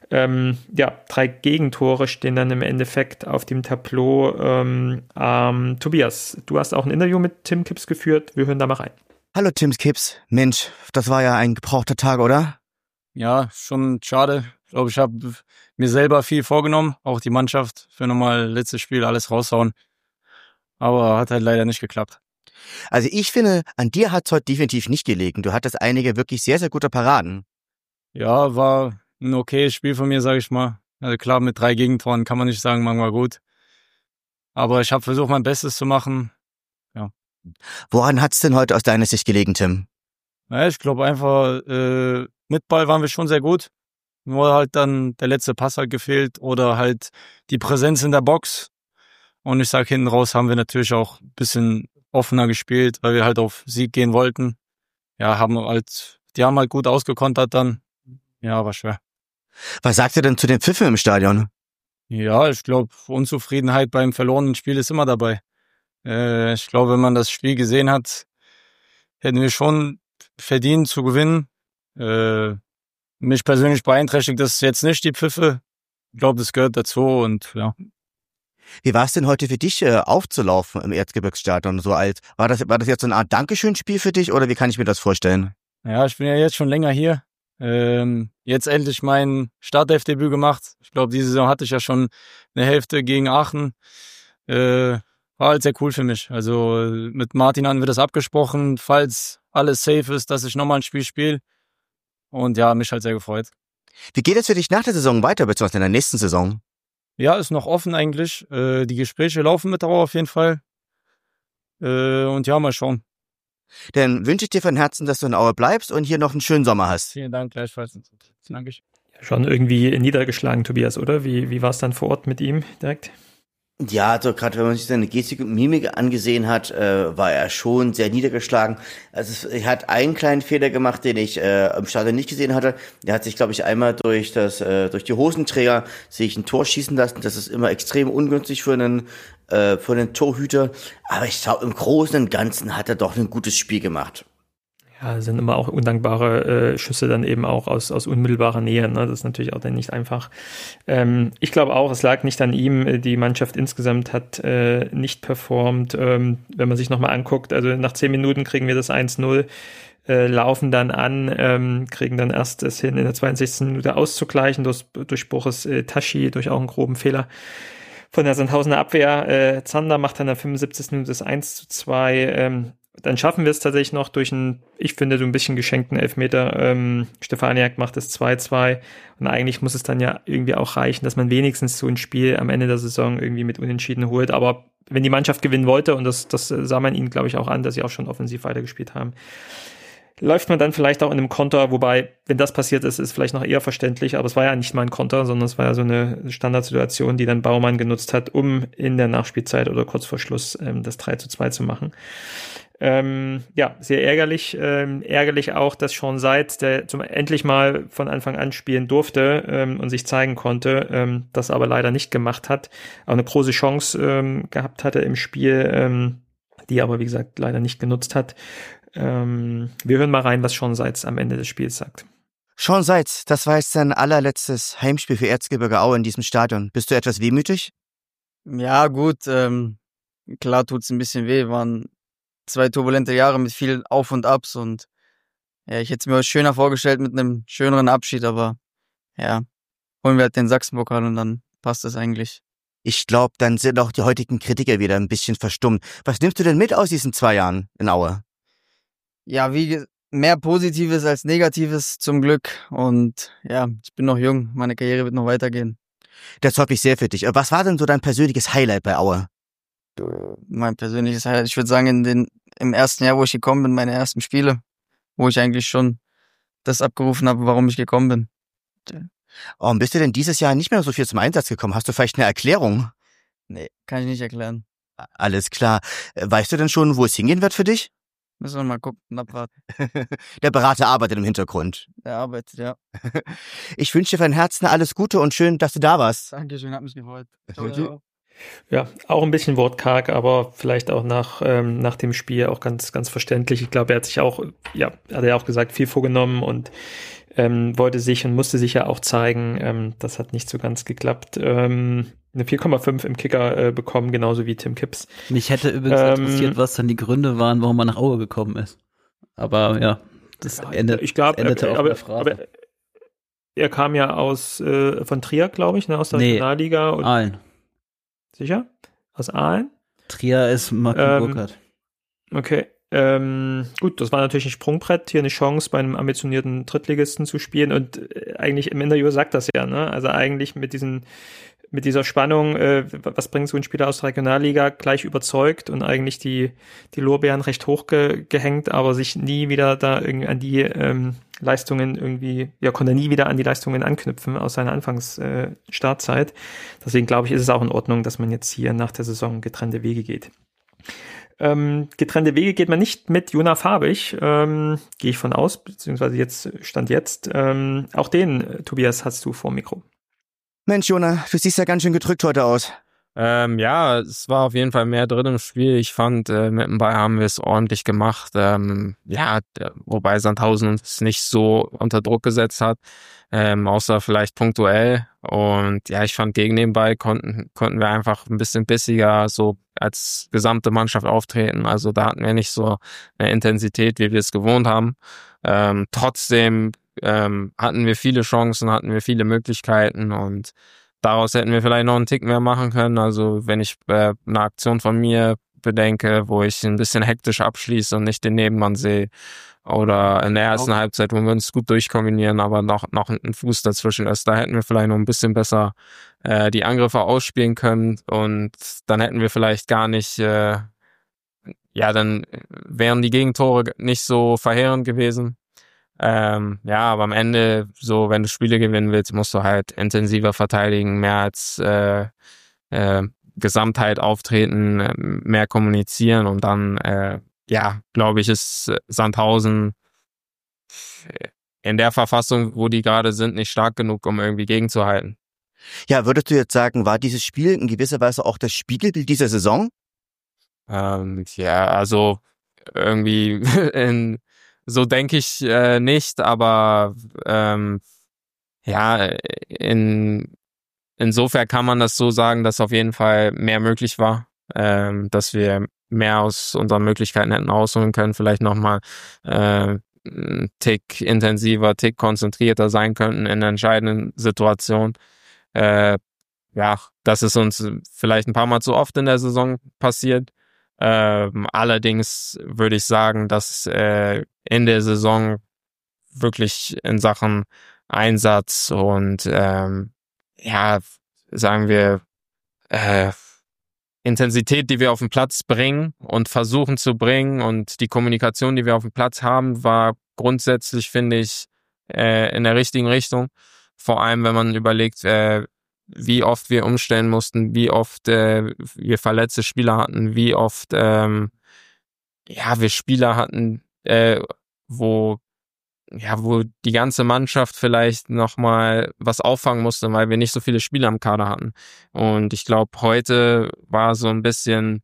3 Gegentore stehen dann im Endeffekt auf dem Tableau. Tobias, du hast auch ein Interview mit Tim Kipps geführt, wir hören da mal rein. Hallo Tim Kipps. Mensch, das war ja ein gebrauchter Tag, oder? Ja, schon schade. Ich glaube, ich habe mir selber viel vorgenommen, auch die Mannschaft für nochmal letztes Spiel alles raushauen. Aber hat halt leider nicht geklappt. Also ich finde, an dir hat's heute definitiv nicht gelegen. Du hattest einige wirklich sehr, sehr gute Paraden. Ja, war ein okayes Spiel von mir, sage ich mal. Also klar, mit 3 Gegentoren kann man nicht sagen, man war gut. Aber ich habe versucht, mein Bestes zu machen. Ja. Woran hat's denn heute aus deiner Sicht gelegen, Tim? Ja, ich glaube einfach, mit Ball waren wir schon sehr gut. Nur halt dann der letzte Pass halt gefehlt oder halt die Präsenz in der Box. Und ich sag, hinten raus haben wir natürlich auch ein bisschen offener gespielt, weil wir halt auf Sieg gehen wollten. Ja, die haben halt gut ausgekontert dann. Ja, war schwer. Was sagt ihr denn zu den Pfiffen im Stadion? Ja, ich glaube, Unzufriedenheit beim verlorenen Spiel ist immer dabei. Ich glaube, wenn man das Spiel gesehen hat, hätten wir schon verdient zu gewinnen. Mich persönlich beeinträchtigt das jetzt nicht, die Pfiffe. Ich glaube, das gehört dazu und ja. Wie war es denn heute für dich, aufzulaufen im Erzgebirgsstadion? War das jetzt so eine Art Dankeschön-Spiel für dich oder wie kann ich mir das vorstellen? Ja, ich bin ja jetzt schon länger hier. Jetzt endlich mein Startelfdebüt gemacht. Ich glaube, diese Saison hatte ich ja schon eine Hälfte gegen Aachen. War halt sehr cool für mich. Also mit Martin haben wir das abgesprochen, falls alles safe ist, dass ich nochmal ein Spiel spiele. Und ja, mich halt sehr gefreut. Wie geht es für dich nach der Saison weiter, beziehungsweise in der nächsten Saison? Ja, ist noch offen eigentlich. Die Gespräche laufen mit Auer auf jeden Fall. Und ja, mal schauen. Dann wünsche ich dir von Herzen, dass du in Aue bleibst und hier noch einen schönen Sommer hast. Vielen Dank, gleichfalls. Danke. Schon irgendwie niedergeschlagen, Tobias, oder? Wie war es dann vor Ort mit ihm direkt? Ja, also gerade wenn man sich seine Gestik und Mimik angesehen hat, war er schon sehr niedergeschlagen. Also er hat einen kleinen Fehler gemacht, den ich im Stadion nicht gesehen hatte. Er hat sich, glaube ich, einmal durch die Hosenträger sich ein Tor schießen lassen. Das ist immer extrem ungünstig für einen Torhüter. Aber ich glaube, im Großen und Ganzen hat er doch ein gutes Spiel gemacht. Ja, sind immer auch undankbare Schüsse dann eben auch aus unmittelbarer Nähe. Ne? Das ist natürlich auch dann nicht einfach. Ich glaube auch, es lag nicht an ihm. Die Mannschaft insgesamt hat nicht performt. Wenn man sich nochmal anguckt, also nach 10 Minuten kriegen wir das 1-0, laufen dann an, kriegen dann erst es hin, in der 62. Minute auszugleichen durch Boris Taschi, durch auch einen groben Fehler von der Sandhausener Abwehr. Zander macht dann in der 75. Minute das 1-2. Dann schaffen wir es tatsächlich noch durch einen, ich finde, so ein bisschen geschenkten Elfmeter. Stefaniak macht das 2-2 und eigentlich muss es dann ja irgendwie auch reichen, dass man wenigstens so ein Spiel am Ende der Saison irgendwie mit Unentschieden holt. Aber wenn die Mannschaft gewinnen wollte, und das sah man ihnen, glaube ich, auch an, dass sie auch schon offensiv weitergespielt haben, läuft man dann vielleicht auch in einem Konter, wobei, wenn das passiert ist vielleicht noch eher verständlich, aber es war ja nicht mal ein Konter, sondern es war ja so eine Standardsituation, die dann Baumann genutzt hat, um in der Nachspielzeit oder kurz vor Schluss das 3-2 zu machen. Ja, sehr ärgerlich. Ärgerlich auch, dass Sean Seitz, der endlich mal von Anfang an spielen durfte und sich zeigen konnte, das aber leider nicht gemacht hat. Auch eine große Chance gehabt hatte im Spiel, die aber, wie gesagt, leider nicht genutzt hat. Wir hören mal rein, was Sean Seitz am Ende des Spiels sagt. Sean Seitz, das war jetzt sein allerletztes Heimspiel für Erzgebirge Aue in diesem Stadion. Bist du etwas wehmütig? Ja, gut. Klar tut's ein bisschen weh. Waren 2 turbulente Jahre mit vielen Auf und Abs und ja, ich hätte es mir schöner vorgestellt mit einem schöneren Abschied, aber ja, holen wir halt den Sachsenpokal und dann passt es eigentlich. Ich glaube, dann sind auch die heutigen Kritiker wieder ein bisschen verstummt. Was nimmst du denn mit aus diesen 2 Jahren in Aue? Ja, mehr Positives als Negatives zum Glück und ja, ich bin noch jung, meine Karriere wird noch weitergehen. Das hoffe ich sehr für dich. Was war denn so dein persönliches Highlight bei Aue? Mein persönliches Highlight, ich würde sagen, im ersten Jahr, wo ich gekommen bin, meine ersten Spiele, wo ich eigentlich schon das abgerufen habe, warum ich gekommen bin. Warum bist du denn dieses Jahr nicht mehr so viel zum Einsatz gekommen? Hast du vielleicht eine Erklärung? Nee, kann ich nicht erklären. Alles klar. Weißt du denn schon, wo es hingehen wird für dich? Müssen wir mal gucken und abwarten. Der Berater arbeitet im Hintergrund. Der arbeitet, ja. Ich wünsche dir von Herzen alles Gute und schön, dass du da warst. Dankeschön, hat mich gefreut. Ciao. Ja, auch ein bisschen wortkarg, aber vielleicht auch nach dem Spiel auch ganz, ganz verständlich. Ich glaube, er hat sich auch, ja, hat er auch gesagt, viel vorgenommen und wollte sich und musste sich ja auch zeigen. Das hat nicht so ganz geklappt. Eine 4,5 im Kicker bekommen, genauso wie Tim Kipps. Mich hätte übrigens interessiert, was dann die Gründe waren, warum er nach Aue gekommen ist. Aber ja, das endete auf der Phrase. Aber er kam ja von Trier, glaube ich, ne, aus der Regionalliga. Und Aalen. Sicher? Aus Aalen? Trier ist Martin Burkhardt. Okay. Gut, das war natürlich ein Sprungbrett, hier eine Chance bei einem ambitionierten Drittligisten zu spielen und eigentlich im Interview sagt das ja, ne? Also eigentlich mit dieser Spannung, was bringt so ein Spieler aus der Regionalliga, gleich überzeugt und eigentlich die Lorbeeren recht hoch gehängt, aber sich nie wieder da irgendwie an die Leistungen konnte nie wieder an die Leistungen anknüpfen aus seiner Anfangsstartzeit. Deswegen glaube ich, ist es auch in Ordnung, dass man jetzt hier nach der Saison getrennte Wege geht. Getrennte Wege geht man nicht mit Jona Fabich, gehe ich von aus, beziehungsweise Stand jetzt. Auch den, Tobias, hast du vor dem Mikro. Mensch, Jona, du siehst ja ganz schön gedrückt heute aus. Ja, es war auf jeden Fall mehr drin im Spiel. Ich fand, mit dem Ball haben wir es ordentlich gemacht. Wobei Sandhausen uns nicht so unter Druck gesetzt hat, außer vielleicht punktuell. Und ja, ich fand, gegen den Ball konnten wir einfach ein bisschen bissiger so als gesamte Mannschaft auftreten. Also da hatten wir nicht so eine Intensität, wie wir es gewohnt haben. Trotzdem hatten wir viele Chancen, hatten wir viele Möglichkeiten und daraus hätten wir vielleicht noch einen Tick mehr machen können. Also wenn ich eine Aktion von mir bedenke, wo ich ein bisschen hektisch abschließe und nicht den Nebenmann sehe, oder in der ersten Halbzeit, wo wir uns gut durchkombinieren, aber noch ein Fuß dazwischen ist, da hätten wir vielleicht noch ein bisschen besser die Angriffe ausspielen können und dann hätten wir vielleicht gar nicht, dann wären die Gegentore nicht so verheerend gewesen. Aber am Ende, so wenn du Spiele gewinnen willst, musst du halt intensiver verteidigen, mehr als Gesamtheit auftreten, mehr kommunizieren und dann, glaube ich, ist Sandhausen in der Verfassung, wo die gerade sind, nicht stark genug, um irgendwie gegenzuhalten. Ja, würdest du jetzt sagen, war dieses Spiel in gewisser Weise auch das Spiegelbild dieser Saison? Also irgendwie so denke ich nicht, aber insofern kann man das so sagen, dass auf jeden Fall mehr möglich war, dass wir mehr aus unseren Möglichkeiten hätten rausholen können, vielleicht nochmal einen Tick intensiver, Tick konzentrierter sein könnten in entscheidenden Situationen. Das ist uns vielleicht ein paar Mal zu oft in der Saison passiert. Allerdings würde ich sagen, dass in der Saison wirklich in Sachen Einsatz und sagen wir Intensität, die wir auf den Platz bringen und versuchen zu bringen und die Kommunikation, die wir auf dem Platz haben, war grundsätzlich, finde ich, in der richtigen Richtung. Vor allem, wenn man überlegt, wie oft wir umstellen mussten, wie oft wir verletzte Spieler hatten, wie oft wir Spieler hatten, wo die ganze Mannschaft vielleicht nochmal was auffangen musste, weil wir nicht so viele Spieler im Kader hatten. Und ich glaube, heute war so ein bisschen,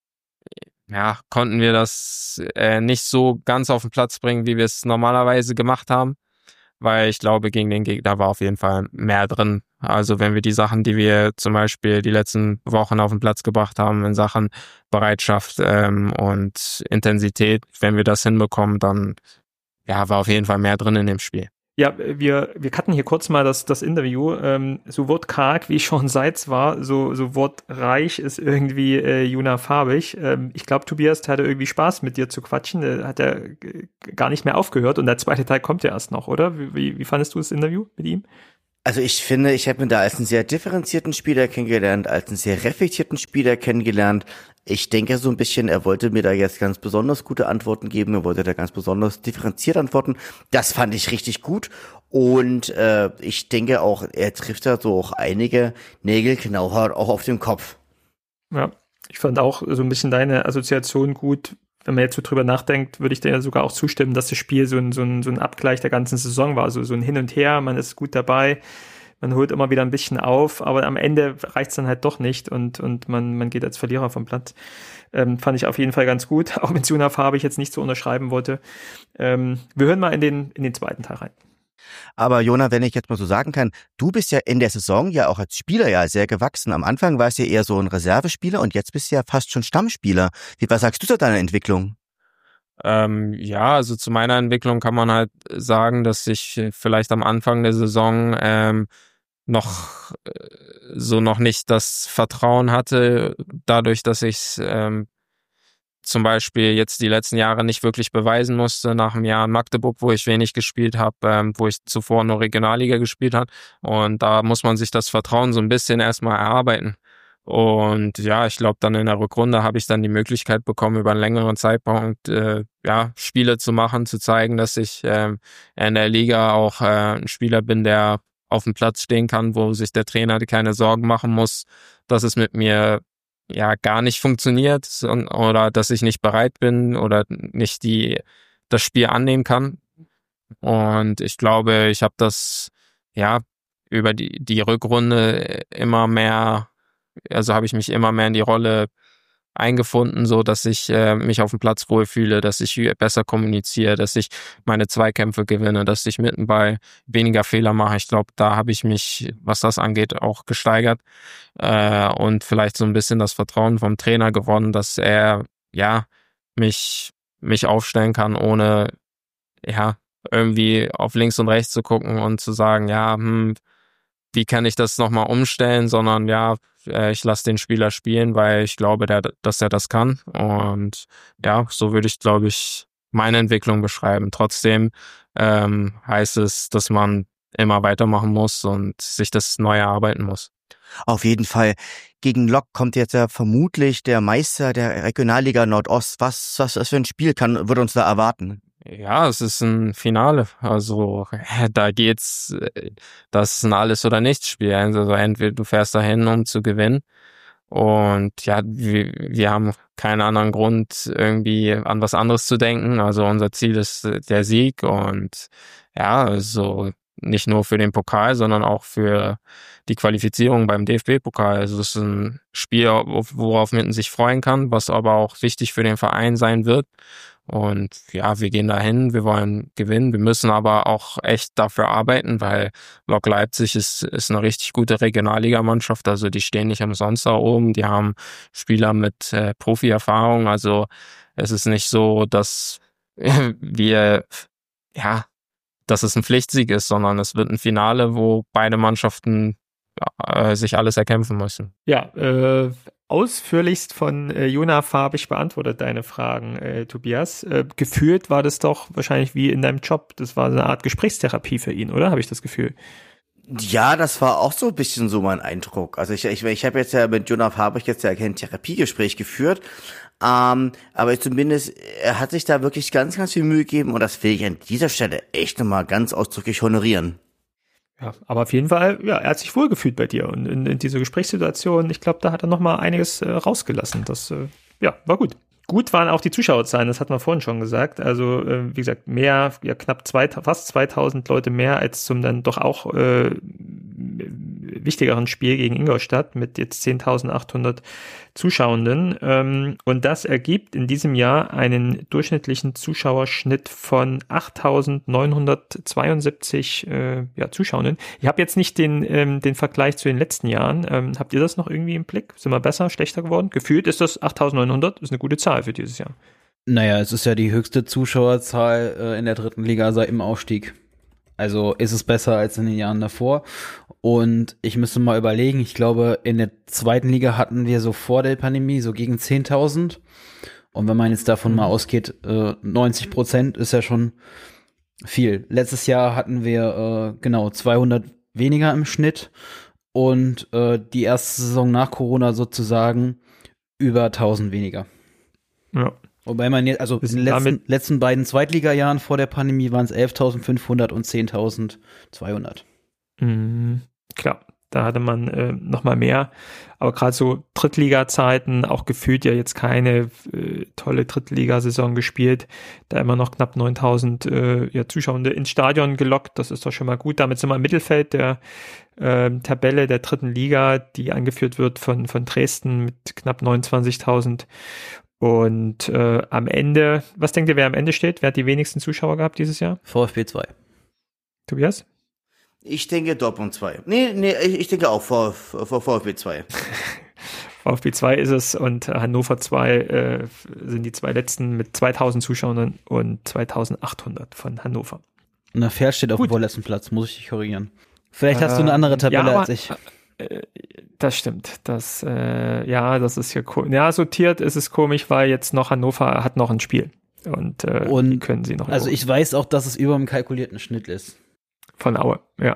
konnten wir das nicht so ganz auf den Platz bringen, wie wir es normalerweise gemacht haben, weil ich glaube, gegen den Gegner war auf jeden Fall mehr drin. Also wenn wir die Sachen, die wir zum Beispiel die letzten Wochen auf den Platz gebracht haben, in Sachen Bereitschaft und Intensität, wenn wir das hinbekommen, dann war auf jeden Fall mehr drin in dem Spiel. Ja, wir cutten hier kurz mal das Interview. So wortkarg wie Sean Seitz war, so wortreich ist irgendwie Jona Fabich. Ich glaube, Tobias, der hatte irgendwie Spaß mit dir zu quatschen. Der hat ja gar nicht mehr aufgehört und der zweite Teil kommt ja erst noch, oder? Wie fandest du das Interview mit ihm? Also ich finde, ich habe ihn da als einen sehr differenzierten Spieler kennengelernt, als einen sehr reflektierten Spieler kennengelernt. Ich denke so ein bisschen, er wollte mir da jetzt ganz besonders gute Antworten geben, er wollte da ganz besonders differenziert antworten. Das fand ich richtig gut und ich denke auch, er trifft da so auch einige Nägel knallhart auch auf den Kopf. Ja, ich fand auch so ein bisschen deine Assoziation gut. Wenn man jetzt so drüber nachdenkt, würde ich dir ja sogar auch zustimmen, dass das Spiel so ein Abgleich der ganzen Saison war. Also so ein Hin und Her, man ist gut dabei, man holt immer wieder ein bisschen auf, aber am Ende reicht's dann halt doch nicht und man geht als Verlierer vom Platz. Fand ich auf jeden Fall ganz gut, auch wenn Jona Fabich jetzt nicht so unterschreiben wollte. Wir hören mal in den zweiten Teil rein. Aber Jona, wenn ich jetzt mal so sagen kann, du bist ja in der Saison ja auch als Spieler ja sehr gewachsen. Am Anfang warst du ja eher so ein Reservespieler und jetzt bist du ja fast schon Stammspieler. Was sagst du zu deiner Entwicklung? Ja, also zu meiner Entwicklung kann man halt sagen, dass ich vielleicht am Anfang der Saison noch nicht das Vertrauen hatte, dadurch, dass ich zum Beispiel jetzt die letzten Jahre nicht wirklich beweisen musste, nach einem Jahr in Magdeburg, wo ich wenig gespielt habe, wo ich zuvor nur Regionalliga gespielt habe. Und da muss man sich das Vertrauen so ein bisschen erstmal erarbeiten. Und ja, ich glaube, dann in der Rückrunde habe ich dann die Möglichkeit bekommen, über einen längeren Zeitpunkt Spiele zu machen, zu zeigen, dass ich in der Liga auch ein Spieler bin, der auf dem Platz stehen kann, wo sich der Trainer keine Sorgen machen muss, dass es mit mir ja gar nicht funktioniert oder dass ich nicht bereit bin oder nicht das Spiel annehmen kann. Und ich glaube, ich habe das ja über die Rückrunde immer mehr, also habe ich mich immer mehr in die Rolle eingefunden, so dass ich mich auf dem Platz wohlfühle, dass ich besser kommuniziere, dass ich meine Zweikämpfe gewinne, dass ich mitten bei weniger Fehler mache. Ich glaube, da habe ich mich, was das angeht, auch gesteigert und vielleicht so ein bisschen das Vertrauen vom Trainer gewonnen, dass er ja mich aufstellen kann, ohne ja irgendwie auf links und rechts zu gucken und zu sagen, ja, wie kann ich das nochmal umstellen, sondern ja, ich lasse den Spieler spielen, weil ich glaube, dass er das kann. Und ja, so würde ich, glaube ich, meine Entwicklung beschreiben. Trotzdem heißt es, dass man immer weitermachen muss und sich das neu erarbeiten muss. Auf jeden Fall. Gegen Lok kommt jetzt ja vermutlich der Meister der Regionalliga Nordost. Was für ein Spiel wird uns da erwarten? Ja, es ist ein Finale. Also da geht's, das ist ein Alles- oder Nichts-Spiel. Also entweder du fährst dahin, um zu gewinnen. Und ja, wir haben keinen anderen Grund, irgendwie an was anderes zu denken. Also unser Ziel ist der Sieg. Und ja, also nicht nur für den Pokal, sondern auch für die Qualifizierung beim DFB-Pokal. Also es ist ein Spiel, worauf man sich freuen kann, was aber auch wichtig für den Verein sein wird. Und ja, wir gehen dahin, wir wollen gewinnen, wir müssen aber auch echt dafür arbeiten, weil Lok Leipzig ist eine richtig gute Regionalligamannschaft, also die stehen nicht umsonst da oben, die haben Spieler mit Profi-Erfahrung, also es ist nicht so, dass dass es ein Pflichtsieg ist, sondern es wird ein Finale, wo beide Mannschaften sich alles erkämpfen müssen. Ja, ausführlichst von Jona Farbig beantwortet deine Fragen, Tobias. Gefühlt war das doch wahrscheinlich wie in deinem Job. Das war eine Art Gesprächstherapie für ihn, oder? Habe ich das Gefühl? Ja, das war auch so ein bisschen so mein Eindruck. Also ich habe jetzt ja mit Jona Farbig jetzt ja kein Therapiegespräch geführt, aber zumindest er hat sich da wirklich ganz, ganz viel Mühe gegeben und das will ich an dieser Stelle echt nochmal ganz ausdrücklich honorieren. Ja, aber auf jeden Fall, ja, er hat sich wohlgefühlt bei dir und in dieser Gesprächssituation, ich glaube, da hat er nochmal einiges rausgelassen. Das, war gut. Gut waren auch die Zuschauerzahlen, das hatten wir vorhin schon gesagt. Also, wie gesagt, fast 2000 Leute mehr als zum dann doch auch wichtigeren Spiel gegen Ingolstadt mit jetzt 10.800 Zuschauenden. Und das ergibt in diesem Jahr einen durchschnittlichen Zuschauerschnitt von 8.972 Zuschauenden. Ich habe jetzt nicht den Vergleich zu den letzten Jahren. Habt ihr das noch irgendwie im Blick? Sind wir besser, schlechter geworden? Gefühlt ist das 8.900, ist eine gute Zahl für dieses Jahr. Naja, es ist ja die höchste Zuschauerzahl in der dritten Liga seit dem Aufstieg. Also ist es besser als in den Jahren davor. Und ich müsste mal überlegen, ich glaube, in der zweiten Liga hatten wir so vor der Pandemie so gegen 10.000. Und wenn man jetzt davon mal ausgeht, 90% ist ja schon viel. Letztes Jahr hatten wir 200 weniger im Schnitt. Und die erste Saison nach Corona sozusagen über 1.000 weniger. Ja. Wobei man jetzt, also in den letzten beiden Zweitliga-Jahren vor der Pandemie waren es 11.500 und 10.200. Klar, da hatte man noch mal mehr. Aber gerade so Drittliga-Zeiten, auch gefühlt ja jetzt keine tolle Drittligasaison gespielt. Da immer noch knapp 9.000 Zuschauer ins Stadion gelockt. Das ist doch schon mal gut. Damit sind wir im Mittelfeld der Tabelle der dritten Liga, die angeführt wird von Dresden mit knapp 29.000. Und am Ende, was denkt ihr, wer am Ende steht? Wer hat die wenigsten Zuschauer gehabt dieses Jahr? VfB 2. Tobias? Ich denke Dortmund 2. Nee, ich denke auch VfB 2. VfB 2 ist es und Hannover 2 sind die zwei letzten mit 2000 Zuschauern und 2800 von Hannover. Na, Fair steht auf dem vorletzten Platz, muss ich dich korrigieren. Vielleicht hast du eine andere Tabelle als ich. Das stimmt. Das ist hier sortiert ist es komisch, weil jetzt noch Hannover hat noch ein Spiel. Und können sie noch. Also ich weiß auch, dass es über dem kalkulierten Schnitt ist. Von Aue, ja.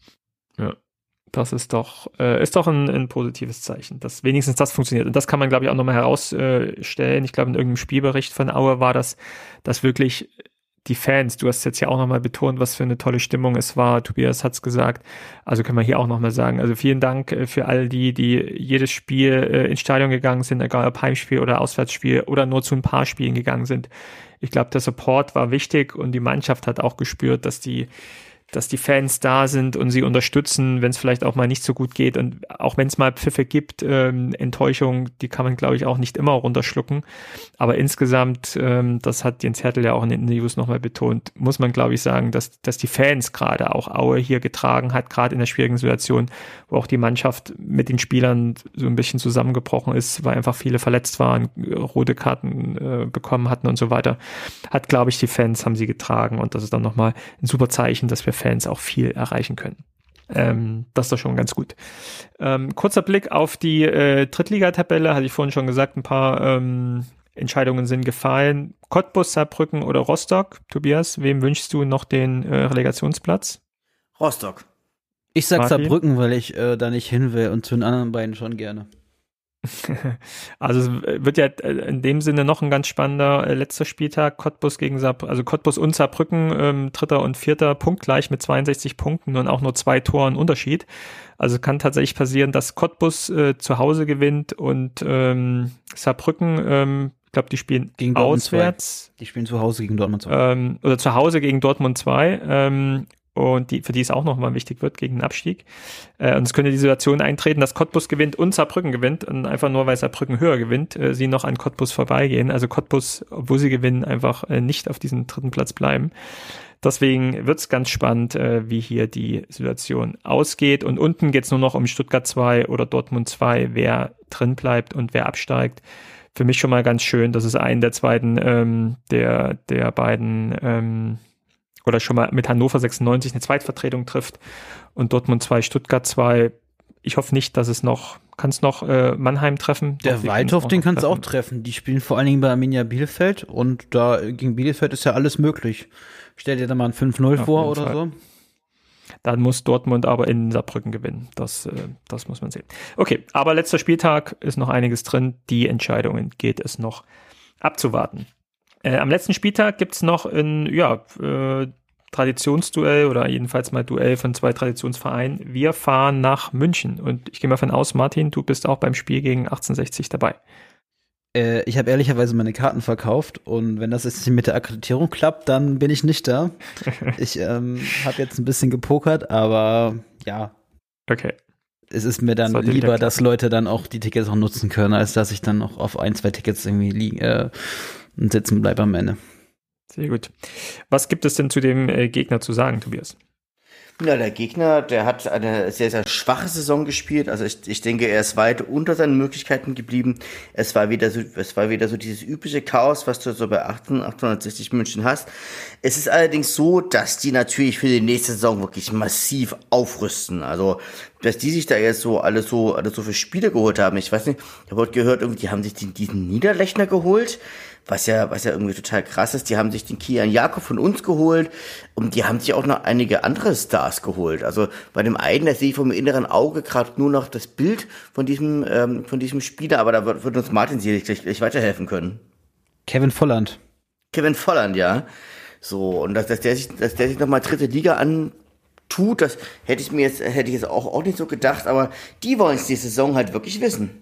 Das ist doch ein positives Zeichen, dass wenigstens das funktioniert. Und das kann man, glaube ich, auch nochmal herausstellen. Ich glaube, in irgendeinem Spielbericht von Aue war das, dass wirklich die Fans, du hast jetzt ja auch nochmal betont, was für eine tolle Stimmung es war. Tobias hat's gesagt. Also können wir hier auch nochmal sagen. Also vielen Dank für all die jedes Spiel ins Stadion gegangen sind, egal ob Heimspiel oder Auswärtsspiel oder nur zu ein paar Spielen gegangen sind. Ich glaube, der Support war wichtig und die Mannschaft hat auch gespürt, dass die Fans da sind und sie unterstützen, wenn es vielleicht auch mal nicht so gut geht. Und auch wenn es mal Pfiffe gibt, Enttäuschung, die kann man, glaube ich, auch nicht immer runterschlucken. Aber insgesamt, das hat Jens Hertel ja auch in den Interviews nochmal betont, muss man, glaube ich, sagen, dass die Fans gerade auch Aue hier getragen hat, gerade in der schwierigen Situation, wo auch die Mannschaft mit den Spielern so ein bisschen zusammengebrochen ist, weil einfach viele verletzt waren, rote Karten bekommen hatten und so weiter. Hat, glaube ich, die Fans haben sie getragen und das ist dann nochmal ein super Zeichen, dass wir Fans auch viel erreichen können. Das ist doch schon ganz gut. Kurzer Blick auf die Drittligatabelle, hatte ich vorhin schon gesagt, ein paar Entscheidungen sind gefallen. Cottbus, Saarbrücken oder Rostock? Tobias, wem wünschst du noch den Relegationsplatz? Rostock. Ich sag Martin? Saarbrücken, weil ich da nicht hin will und zu den anderen beiden schon gerne. Also es wird ja in dem Sinne noch ein ganz spannender letzter Spieltag. Cottbus gegen Cottbus und Saarbrücken, dritter und vierter punktgleich mit 62 Punkten und auch nur 2 Toren Unterschied. Also es kann tatsächlich passieren, dass Cottbus zu Hause gewinnt und Saarbrücken, ich glaube, die spielen gegen auswärts. 2. Die spielen zu Hause gegen Dortmund 2. Oder zu Hause gegen Dortmund 2. Und für die es auch nochmal wichtig wird gegen den Abstieg. Und es könnte die Situation eintreten, dass Cottbus gewinnt und Saarbrücken gewinnt und einfach nur, weil Saarbrücken höher gewinnt, sie noch an Cottbus vorbeigehen. Also Cottbus, obwohl sie gewinnen, einfach nicht auf diesem dritten Platz bleiben. Deswegen wird es ganz spannend, wie hier die Situation ausgeht. Und unten geht es nur noch um Stuttgart 2 oder Dortmund 2, wer drin bleibt und wer absteigt. Für mich schon mal ganz schön, dass es einen der beiden oder schon mal mit Hannover 96 eine Zweitvertretung trifft und Dortmund 2, Stuttgart 2. Ich hoffe nicht, dass kann es noch Mannheim treffen? Der Waldhof, den kannst du auch treffen. Die spielen vor allen Dingen bei Arminia Bielefeld und da gegen Bielefeld ist ja alles möglich. Stell dir da mal ein 5-0 vor oder so. Dann muss Dortmund aber in Saarbrücken gewinnen. Das muss man sehen. Okay, aber letzter Spieltag ist noch einiges drin. Die Entscheidungen geht es noch abzuwarten. Am letzten Spieltag gibt's noch ein Traditionsduell oder jedenfalls mal Duell von 2 Traditionsvereinen. Wir fahren nach München und ich gehe mal von aus, Martin, du bist auch beim Spiel gegen 1860 dabei. Ich habe ehrlicherweise meine Karten verkauft und wenn das jetzt mit der Akkreditierung klappt, dann bin ich nicht da. Ich habe jetzt ein bisschen gepokert, aber ja. Okay. Es ist mir dann lieber, dass Leute dann auch die Tickets auch nutzen können, als dass ich dann noch auf 1, 2 Tickets irgendwie und sitzen bleibe am Ende. Sehr gut. Was gibt es denn zu dem Gegner zu sagen, Tobias? Ja, der Gegner, der hat eine sehr, sehr schwache Saison gespielt. Also ich denke, er ist weit unter seinen Möglichkeiten geblieben. Es war wieder so dieses übliche Chaos, was du so bei 1860 München hast. Es ist allerdings so, dass die natürlich für die nächste Saison wirklich massiv aufrüsten. Also, dass die sich da jetzt so alle so für Spiele geholt haben. Ich weiß nicht, ich habe heute gehört, irgendwie, die haben sich diesen Niederlechner geholt. Was ja irgendwie total krass ist, die haben sich den Kian Jakob von uns geholt und die haben sich auch noch einige andere Stars geholt. Also bei dem einen, da sehe ich vom inneren Auge gerade nur noch das Bild von diesem Spieler, aber da wird uns Martin sicherlich gleich weiterhelfen können. Kevin Volland, ja. So, und dass der sich nochmal 3. Liga antut, das hätte ich jetzt auch nicht so gedacht, aber die wollen es die Saison halt wirklich wissen.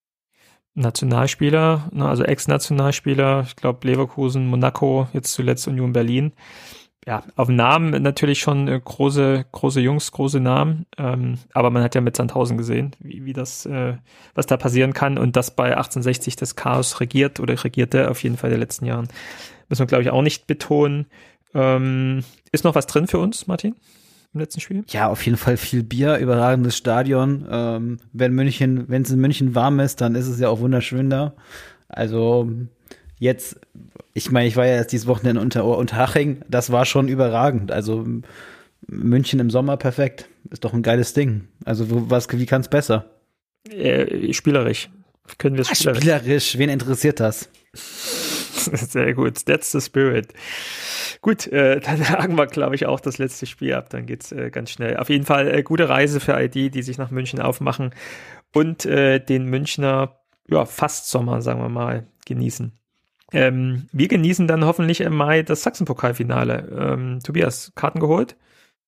Nationalspieler, also Ex-Nationalspieler, ich glaube Leverkusen, Monaco, jetzt zuletzt Union Berlin. Ja, auf dem Namen natürlich schon große Jungs, große Namen, aber man hat ja mit Sandhausen gesehen, wie das, was da passieren kann und dass bei 1860 das Chaos regierte auf jeden Fall in den letzten Jahren. Müssen wir, glaube ich, auch nicht betonen. Ist noch was drin für uns, Martin? im letzten Spiel? Ja, auf jeden Fall viel Bier, überragendes Stadion. Wenn es in München warm ist, dann ist es ja auch wunderschön da. Also jetzt, ich meine, ich war ja jetzt dieses Wochenende unter Haching, das war schon überragend. Also München im Sommer perfekt, ist doch ein geiles Ding. Also wie kann es besser? Spielerisch. Können wir es spielerisch, wen interessiert das? Sehr gut, that's the spirit. Gut, dann haken wir, glaube ich, auch das letzte Spiel ab, dann geht's ganz schnell. Auf jeden Fall gute Reise für ID, die sich nach München aufmachen und den Münchner Fastsommer, sagen wir mal, genießen. Wir genießen dann hoffentlich im Mai das Sachsenpokalfinale. Tobias, Karten geholt?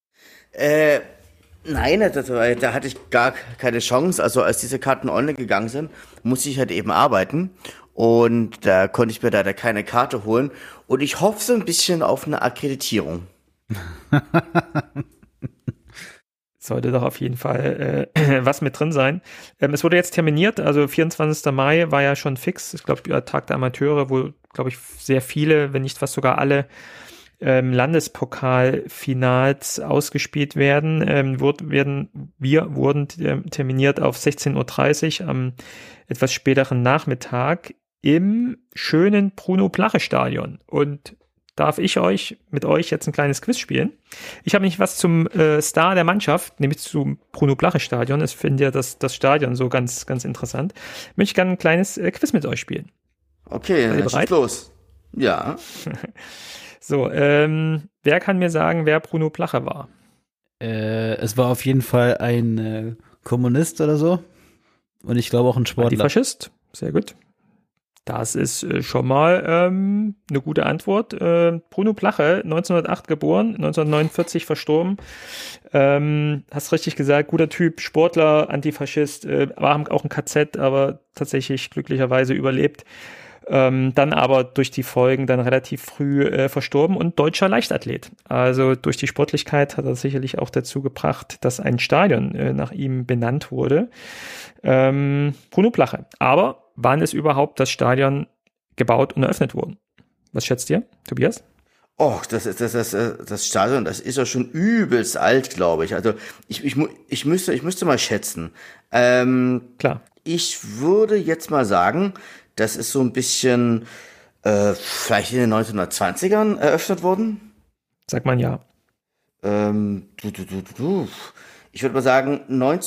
Nein, da hatte ich gar keine Chance. Also als diese Karten online gegangen sind, musste ich halt eben arbeiten. Und da konnte ich mir leider keine Karte holen. Und ich hoffe so ein bisschen auf eine Akkreditierung. Sollte doch auf jeden Fall was mit drin sein. Es wurde jetzt terminiert, also 24. Mai war ja schon fix. Ich glaube, Tag der Amateure, wo, glaube ich, sehr viele, wenn nicht fast sogar alle Landespokalfinals ausgespielt werden. Wir wurden terminiert auf 16:30 Uhr am etwas späteren Nachmittag im schönen Bruno-Plache-Stadion. Und darf ich mit euch jetzt ein kleines Quiz spielen. Ich habe nicht was zum Star der Mannschaft, nämlich zum Bruno-Plache-Stadion. Ich finde ja das Stadion so ganz, ganz interessant. Möchte ich gerne ein kleines Quiz mit euch spielen. Okay, dann bereit? Los. Ja. So, wer kann mir sagen, wer Bruno Plache war? Es war auf jeden Fall ein Kommunist oder so. Und ich glaube auch ein Sportler. Antifaschist, sehr gut. Das ist schon mal eine gute Antwort. Bruno Plache, 1908 geboren, 1949 verstorben. Hast richtig gesagt, guter Typ, Sportler, Antifaschist, war auch ein KZ, aber tatsächlich glücklicherweise überlebt. Dann aber durch die Folgen dann relativ früh verstorben und deutscher Leichtathlet. Also durch die Sportlichkeit hat er sicherlich auch dazu gebracht, dass ein Stadion nach ihm benannt wurde. Bruno Plache. Aber wann ist überhaupt das Stadion gebaut und eröffnet worden? Was schätzt ihr, Tobias? Oh, das Stadion, das ist ja schon übelst alt, glaube ich. Also ich müsste mal schätzen. Klar. Ich würde jetzt mal sagen, das ist so ein bisschen vielleicht in den 1920ern eröffnet worden. Sagt man ja. Ich würde mal sagen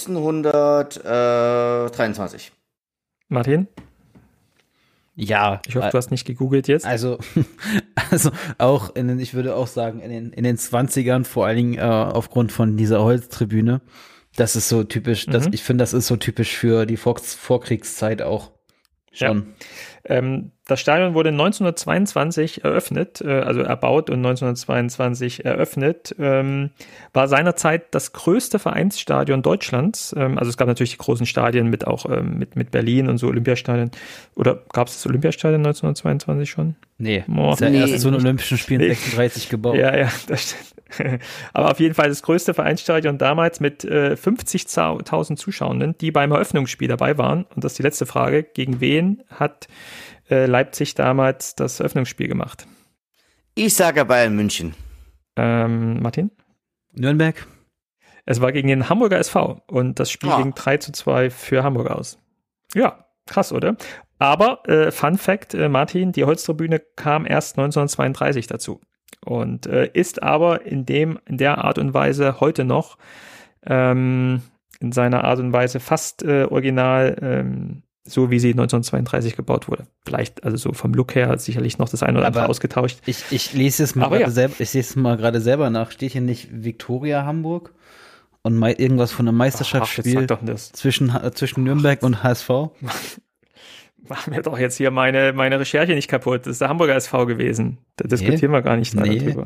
1923. Martin? Ja. Ich hoffe, du hast nicht gegoogelt jetzt. Also auch ich würde auch sagen, in den 20ern, vor allen Dingen aufgrund von dieser Holztribüne. Das ist so typisch, ich finde, das ist so typisch für die Vorkriegszeit auch. Schon. Ja. Das Stadion wurde 1922 eröffnet, also erbaut und 1922 eröffnet. War seinerzeit das größte Vereinsstadion Deutschlands. Also es gab natürlich die großen Stadien mit mit Berlin und so Olympiastadien. Oder gab es das Olympiastadion 1922 schon? Nee, das ist ja erst so ein Olympischen Spielen 36 gebaut. Ja, das stimmt. Aber auf jeden Fall das größte Vereinsstadion damals mit 50.000 Zuschauenden, die beim Eröffnungsspiel dabei waren. Und das ist die letzte Frage. Gegen wen hat Leipzig damals das Eröffnungsspiel gemacht? Ich sage Bayern München. Martin? Nürnberg? Es war gegen den Hamburger SV und das Spiel ging 3:2 für Hamburg aus. Ja, krass, oder? Aber Fun Fact, Martin, die Holztribüne kam erst 1932 dazu und ist aber in der Art und Weise heute noch in seiner Art und Weise fast original so wie sie 1932 gebaut wurde. Vielleicht, also so vom Look her, sicherlich noch das eine oder andere ausgetauscht. Ich lese es mal gerade selber nach. Steht hier nicht Viktoria Hamburg? Und irgendwas von einem Meisterschaftsspiel zwischen Nürnberg und HSV? Mach mir doch jetzt hier meine Recherche nicht kaputt. Das ist der Hamburger SV gewesen. Da diskutieren wir gar nicht darüber.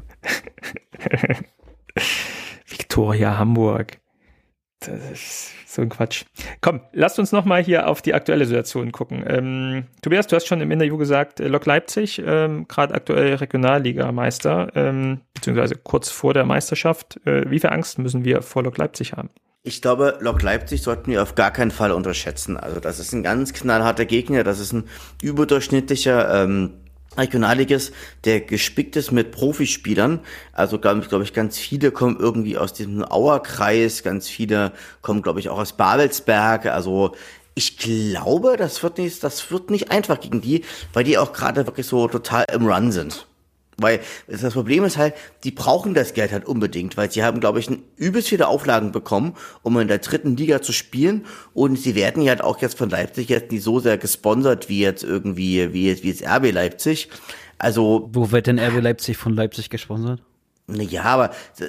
Viktoria Hamburg. Das ist so ein Quatsch. Komm, lasst uns noch mal hier auf die aktuelle Situation gucken. Tobias, du hast schon im Interview gesagt, Lok Leipzig, gerade aktuell Regionalligameister, beziehungsweise kurz vor der Meisterschaft. Wie viel Angst müssen wir vor Lok Leipzig haben? Ich glaube, Lok Leipzig sollten wir auf gar keinen Fall unterschätzen. Also das ist ein ganz knallharter Gegner, das ist ein überdurchschnittlicher Regionalligist, der gespickt ist mit Profispielern. Also glaube ich, ganz viele kommen irgendwie aus diesem Auerkreis, ganz viele kommen, glaube ich, auch aus Babelsberg. Also ich glaube, das wird nicht einfach gegen die, weil die auch gerade wirklich so total im Run sind. Weil das Problem ist halt, die brauchen das Geld halt unbedingt, weil sie haben, glaube ich, übelst viele Auflagen bekommen, um in der 3. Liga zu spielen, und sie werden ja halt auch jetzt von Leipzig jetzt nicht so sehr gesponsert wie jetzt RB Leipzig. Also wo wird denn RB Leipzig von Leipzig gesponsert? Ja, aber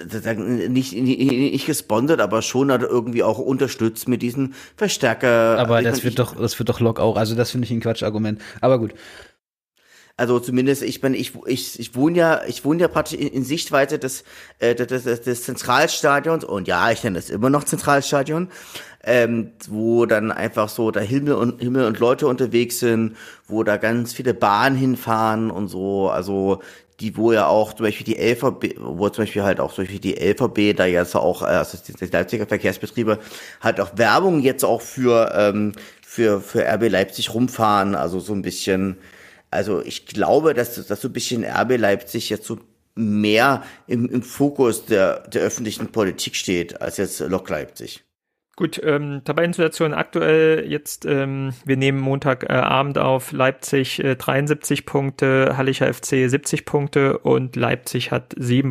nicht gesponsert, aber schon hat irgendwie auch unterstützt mit diesen Verstärker. Aber das wird doch Lok auch. Also das finde ich ein Quatschargument. Aber gut. Also zumindest, ich wohne ja praktisch in Sichtweite des Zentralstadions, und ja, ich nenne das immer noch Zentralstadion, wo dann einfach so da Himmel und Leute unterwegs sind, wo da ganz viele Bahnen hinfahren und so, also wo ja auch zum Beispiel die LVB, da jetzt auch, also die Leipziger Verkehrsbetriebe, halt auch Werbung jetzt auch für RB Leipzig rumfahren, also so ein bisschen. Also ich glaube, dass so ein bisschen RB Leipzig jetzt so mehr im Fokus der öffentlichen Politik steht, als jetzt Lok Leipzig. Gut, Tabellensituation aktuell jetzt, wir nehmen Montagabend auf, Leipzig 73 Punkte, Hallischer FC 70 Punkte und Leipzig hat 7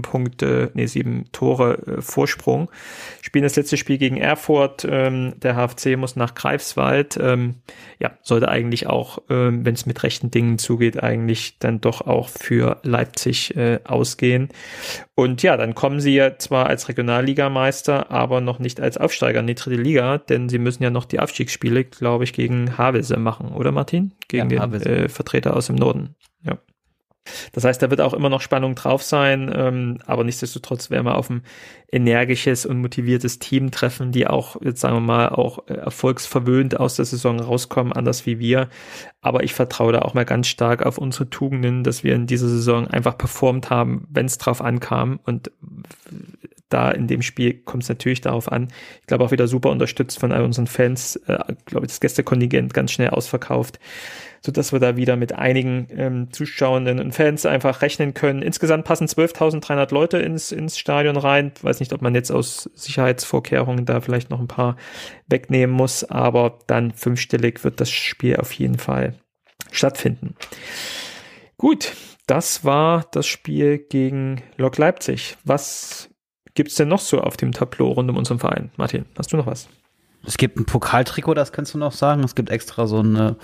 Tore Vorsprung. Spielen das letzte Spiel gegen Erfurt, der HFC muss nach Greifswald, sollte eigentlich auch, wenn es mit rechten Dingen zugeht, eigentlich dann doch auch für Leipzig ausgehen. Und ja, dann kommen sie ja zwar als Regionalligameister, aber noch nicht als Aufsteiger in die 3. Liga, denn sie müssen ja noch die Aufstiegsspiele, glaube ich, gegen Havelse machen, oder Martin? Gegen den Vertreter aus dem Norden. Ja. Das heißt, da wird auch immer noch Spannung drauf sein, aber nichtsdestotrotz werden wir auf ein energisches und motiviertes Team treffen, die auch, jetzt sagen wir mal, auch erfolgsverwöhnt aus der Saison rauskommen, anders wie wir. Aber ich vertraue da auch mal ganz stark auf unsere Tugenden, dass wir in dieser Saison einfach performt haben, wenn es drauf ankam. Und da in dem Spiel kommt es natürlich darauf an. Ich glaube auch wieder super unterstützt von all unseren Fans. Glaube ich, das Gästekontingent ganz schnell ausverkauft, sodass wir da wieder mit einigen Zuschauenden und Fans einfach rechnen können. Insgesamt passen 12.300 Leute ins Stadion rein. Ich weiß nicht, ob man jetzt aus Sicherheitsvorkehrungen da vielleicht noch ein paar wegnehmen muss, aber dann 5-stellig wird das Spiel auf jeden Fall stattfinden. Gut, das war das Spiel gegen Lok Leipzig. Was gibt's denn noch so auf dem Tableau rund um unseren Verein? Martin, hast du noch was? Es gibt ein Pokaltrikot, das kannst du noch sagen. Es gibt extra so ein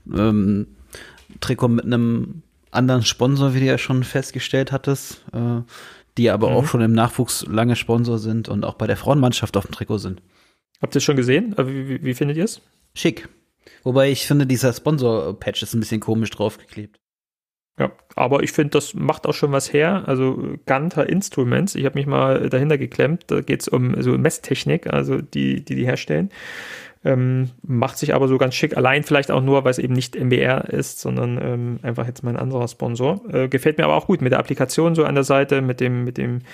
Trikot mit einem anderen Sponsor, wie du ja schon festgestellt hattest, die aber auch schon im Nachwuchs lange Sponsor sind und auch bei der Frauenmannschaft auf dem Trikot sind. Habt ihr es schon gesehen? Wie findet ihr es? Schick. Wobei ich finde, dieser Sponsor-Patch ist ein bisschen komisch draufgeklebt. Ja, aber ich finde, das macht auch schon was her. Also Ganter Instruments, ich habe mich mal dahinter geklemmt, da geht es um so Messtechnik, also die herstellen. Macht sich aber so ganz schick, allein vielleicht auch nur, weil es eben nicht MBR ist, sondern einfach jetzt mal ein anderer Sponsor. Gefällt mir aber auch gut mit der Applikation so an der Seite, mit dem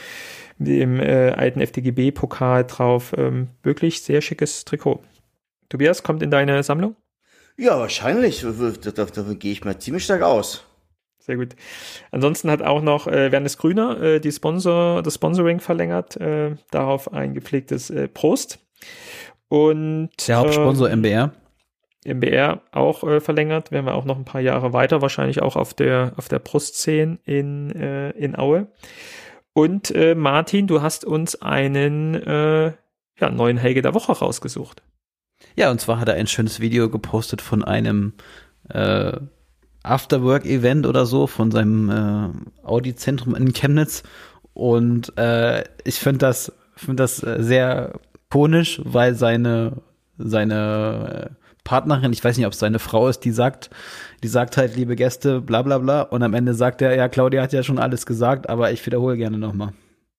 alten FDGB-Pokal drauf. Wirklich sehr schickes Trikot. Tobias, kommt in deine Sammlung? Ja, wahrscheinlich. Davon gehe ich mal ziemlich stark aus. Sehr gut. Ansonsten hat auch noch Wernes Grüner das Sponsoring verlängert, darauf ein gepflegtes Prost. Und der Hauptsponsor MBR. MBR auch verlängert, werden wir auch noch ein paar Jahre weiter, wahrscheinlich auch auf der Brustszene in Aue. Und Martin, du hast uns einen neuen Helge der Woche rausgesucht. Ja, und zwar hat er ein schönes Video gepostet von einem Afterwork-Event oder so von seinem Audi-Zentrum in Chemnitz. Und ich finde das sehr ikonisch, weil seine Partnerin, ich weiß nicht, ob es seine Frau ist, die sagt halt, liebe Gäste, bla bla bla. Und am Ende sagt er, ja, Claudia hat ja schon alles gesagt, aber ich wiederhole gerne nochmal.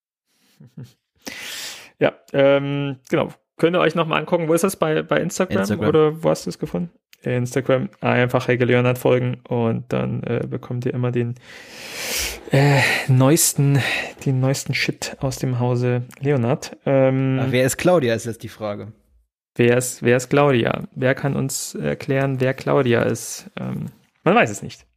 Ja, genau. Könnt ihr euch nochmal angucken, wo ist das, bei Instagram oder wo hast du es gefunden? Instagram, einfach Helge Leonhard folgen und dann bekommt ihr immer den neuesten Shit aus dem Hause Leonhard. Wer ist Claudia, ist jetzt die Frage. Wer ist Claudia? Wer kann uns erklären, wer Claudia ist? Man weiß es nicht.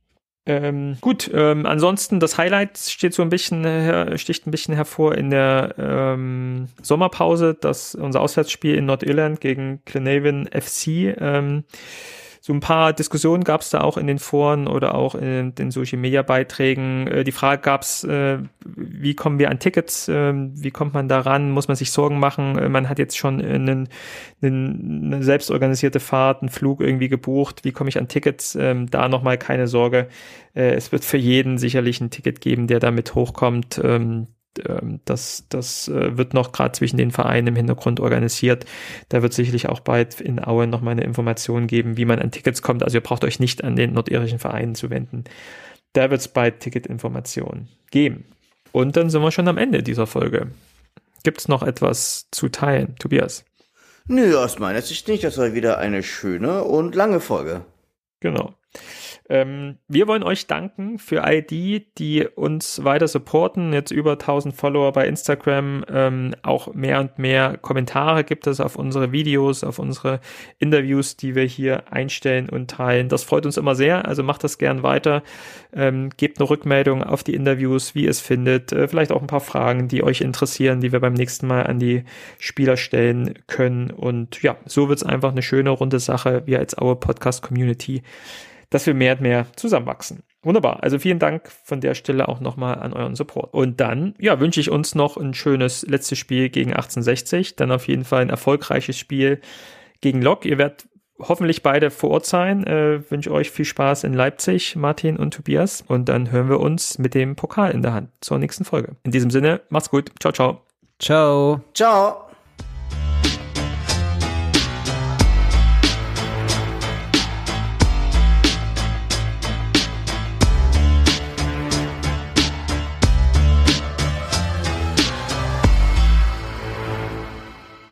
Ansonsten das Highlight sticht ein bisschen hervor in der Sommerpause, dass unser Auswärtsspiel in Nordirland gegen Glenavon FC. So ein paar Diskussionen gab es da auch in den Foren oder auch in den Social-Media-Beiträgen. Die Frage gab es, wie kommen wir an Tickets? Wie kommt man da ran? Muss man sich Sorgen machen? Man hat jetzt schon eine selbstorganisierte Fahrt, einen Flug irgendwie gebucht. Wie komme ich an Tickets? Da nochmal keine Sorge. Es wird für jeden sicherlich ein Ticket geben, der damit hochkommt. Das wird noch gerade zwischen den Vereinen im Hintergrund organisiert. Da wird sicherlich auch bald in Aue noch mal eine Information geben, wie man an Tickets kommt. Also ihr braucht euch nicht an den nordirischen Vereinen zu wenden. Da wird es bald Ticketinformationen geben. Und dann sind wir schon am Ende dieser Folge. Gibt es noch etwas zu teilen, Tobias? Nö, aus meiner Sicht nicht. Das war wieder eine schöne und lange Folge. Genau. Wir wollen euch danken für all die uns weiter supporten. Jetzt über 1000 Follower bei Instagram. Auch mehr und mehr Kommentare gibt es auf unsere Videos, auf unsere Interviews, die wir hier einstellen und teilen. Das freut uns immer sehr. Also macht das gern weiter. Gebt eine Rückmeldung auf die Interviews, wie ihr es findet. Vielleicht auch ein paar Fragen, die euch interessieren, die wir beim nächsten Mal an die Spieler stellen können. Und ja, so wird es einfach eine schöne, runde Sache. Wir als Aue Podcast Community, dass wir mehr und mehr zusammenwachsen. Wunderbar. Also vielen Dank von der Stelle auch nochmal an euren Support. Und dann, wünsche ich uns noch ein schönes letztes Spiel gegen 1860. Dann auf jeden Fall ein erfolgreiches Spiel gegen Lok. Ihr werdet hoffentlich beide vor Ort sein. Wünsche euch viel Spaß in Leipzig, Martin und Tobias. Und dann hören wir uns mit dem Pokal in der Hand zur nächsten Folge. In diesem Sinne, macht's gut. Ciao, ciao. Ciao. Ciao.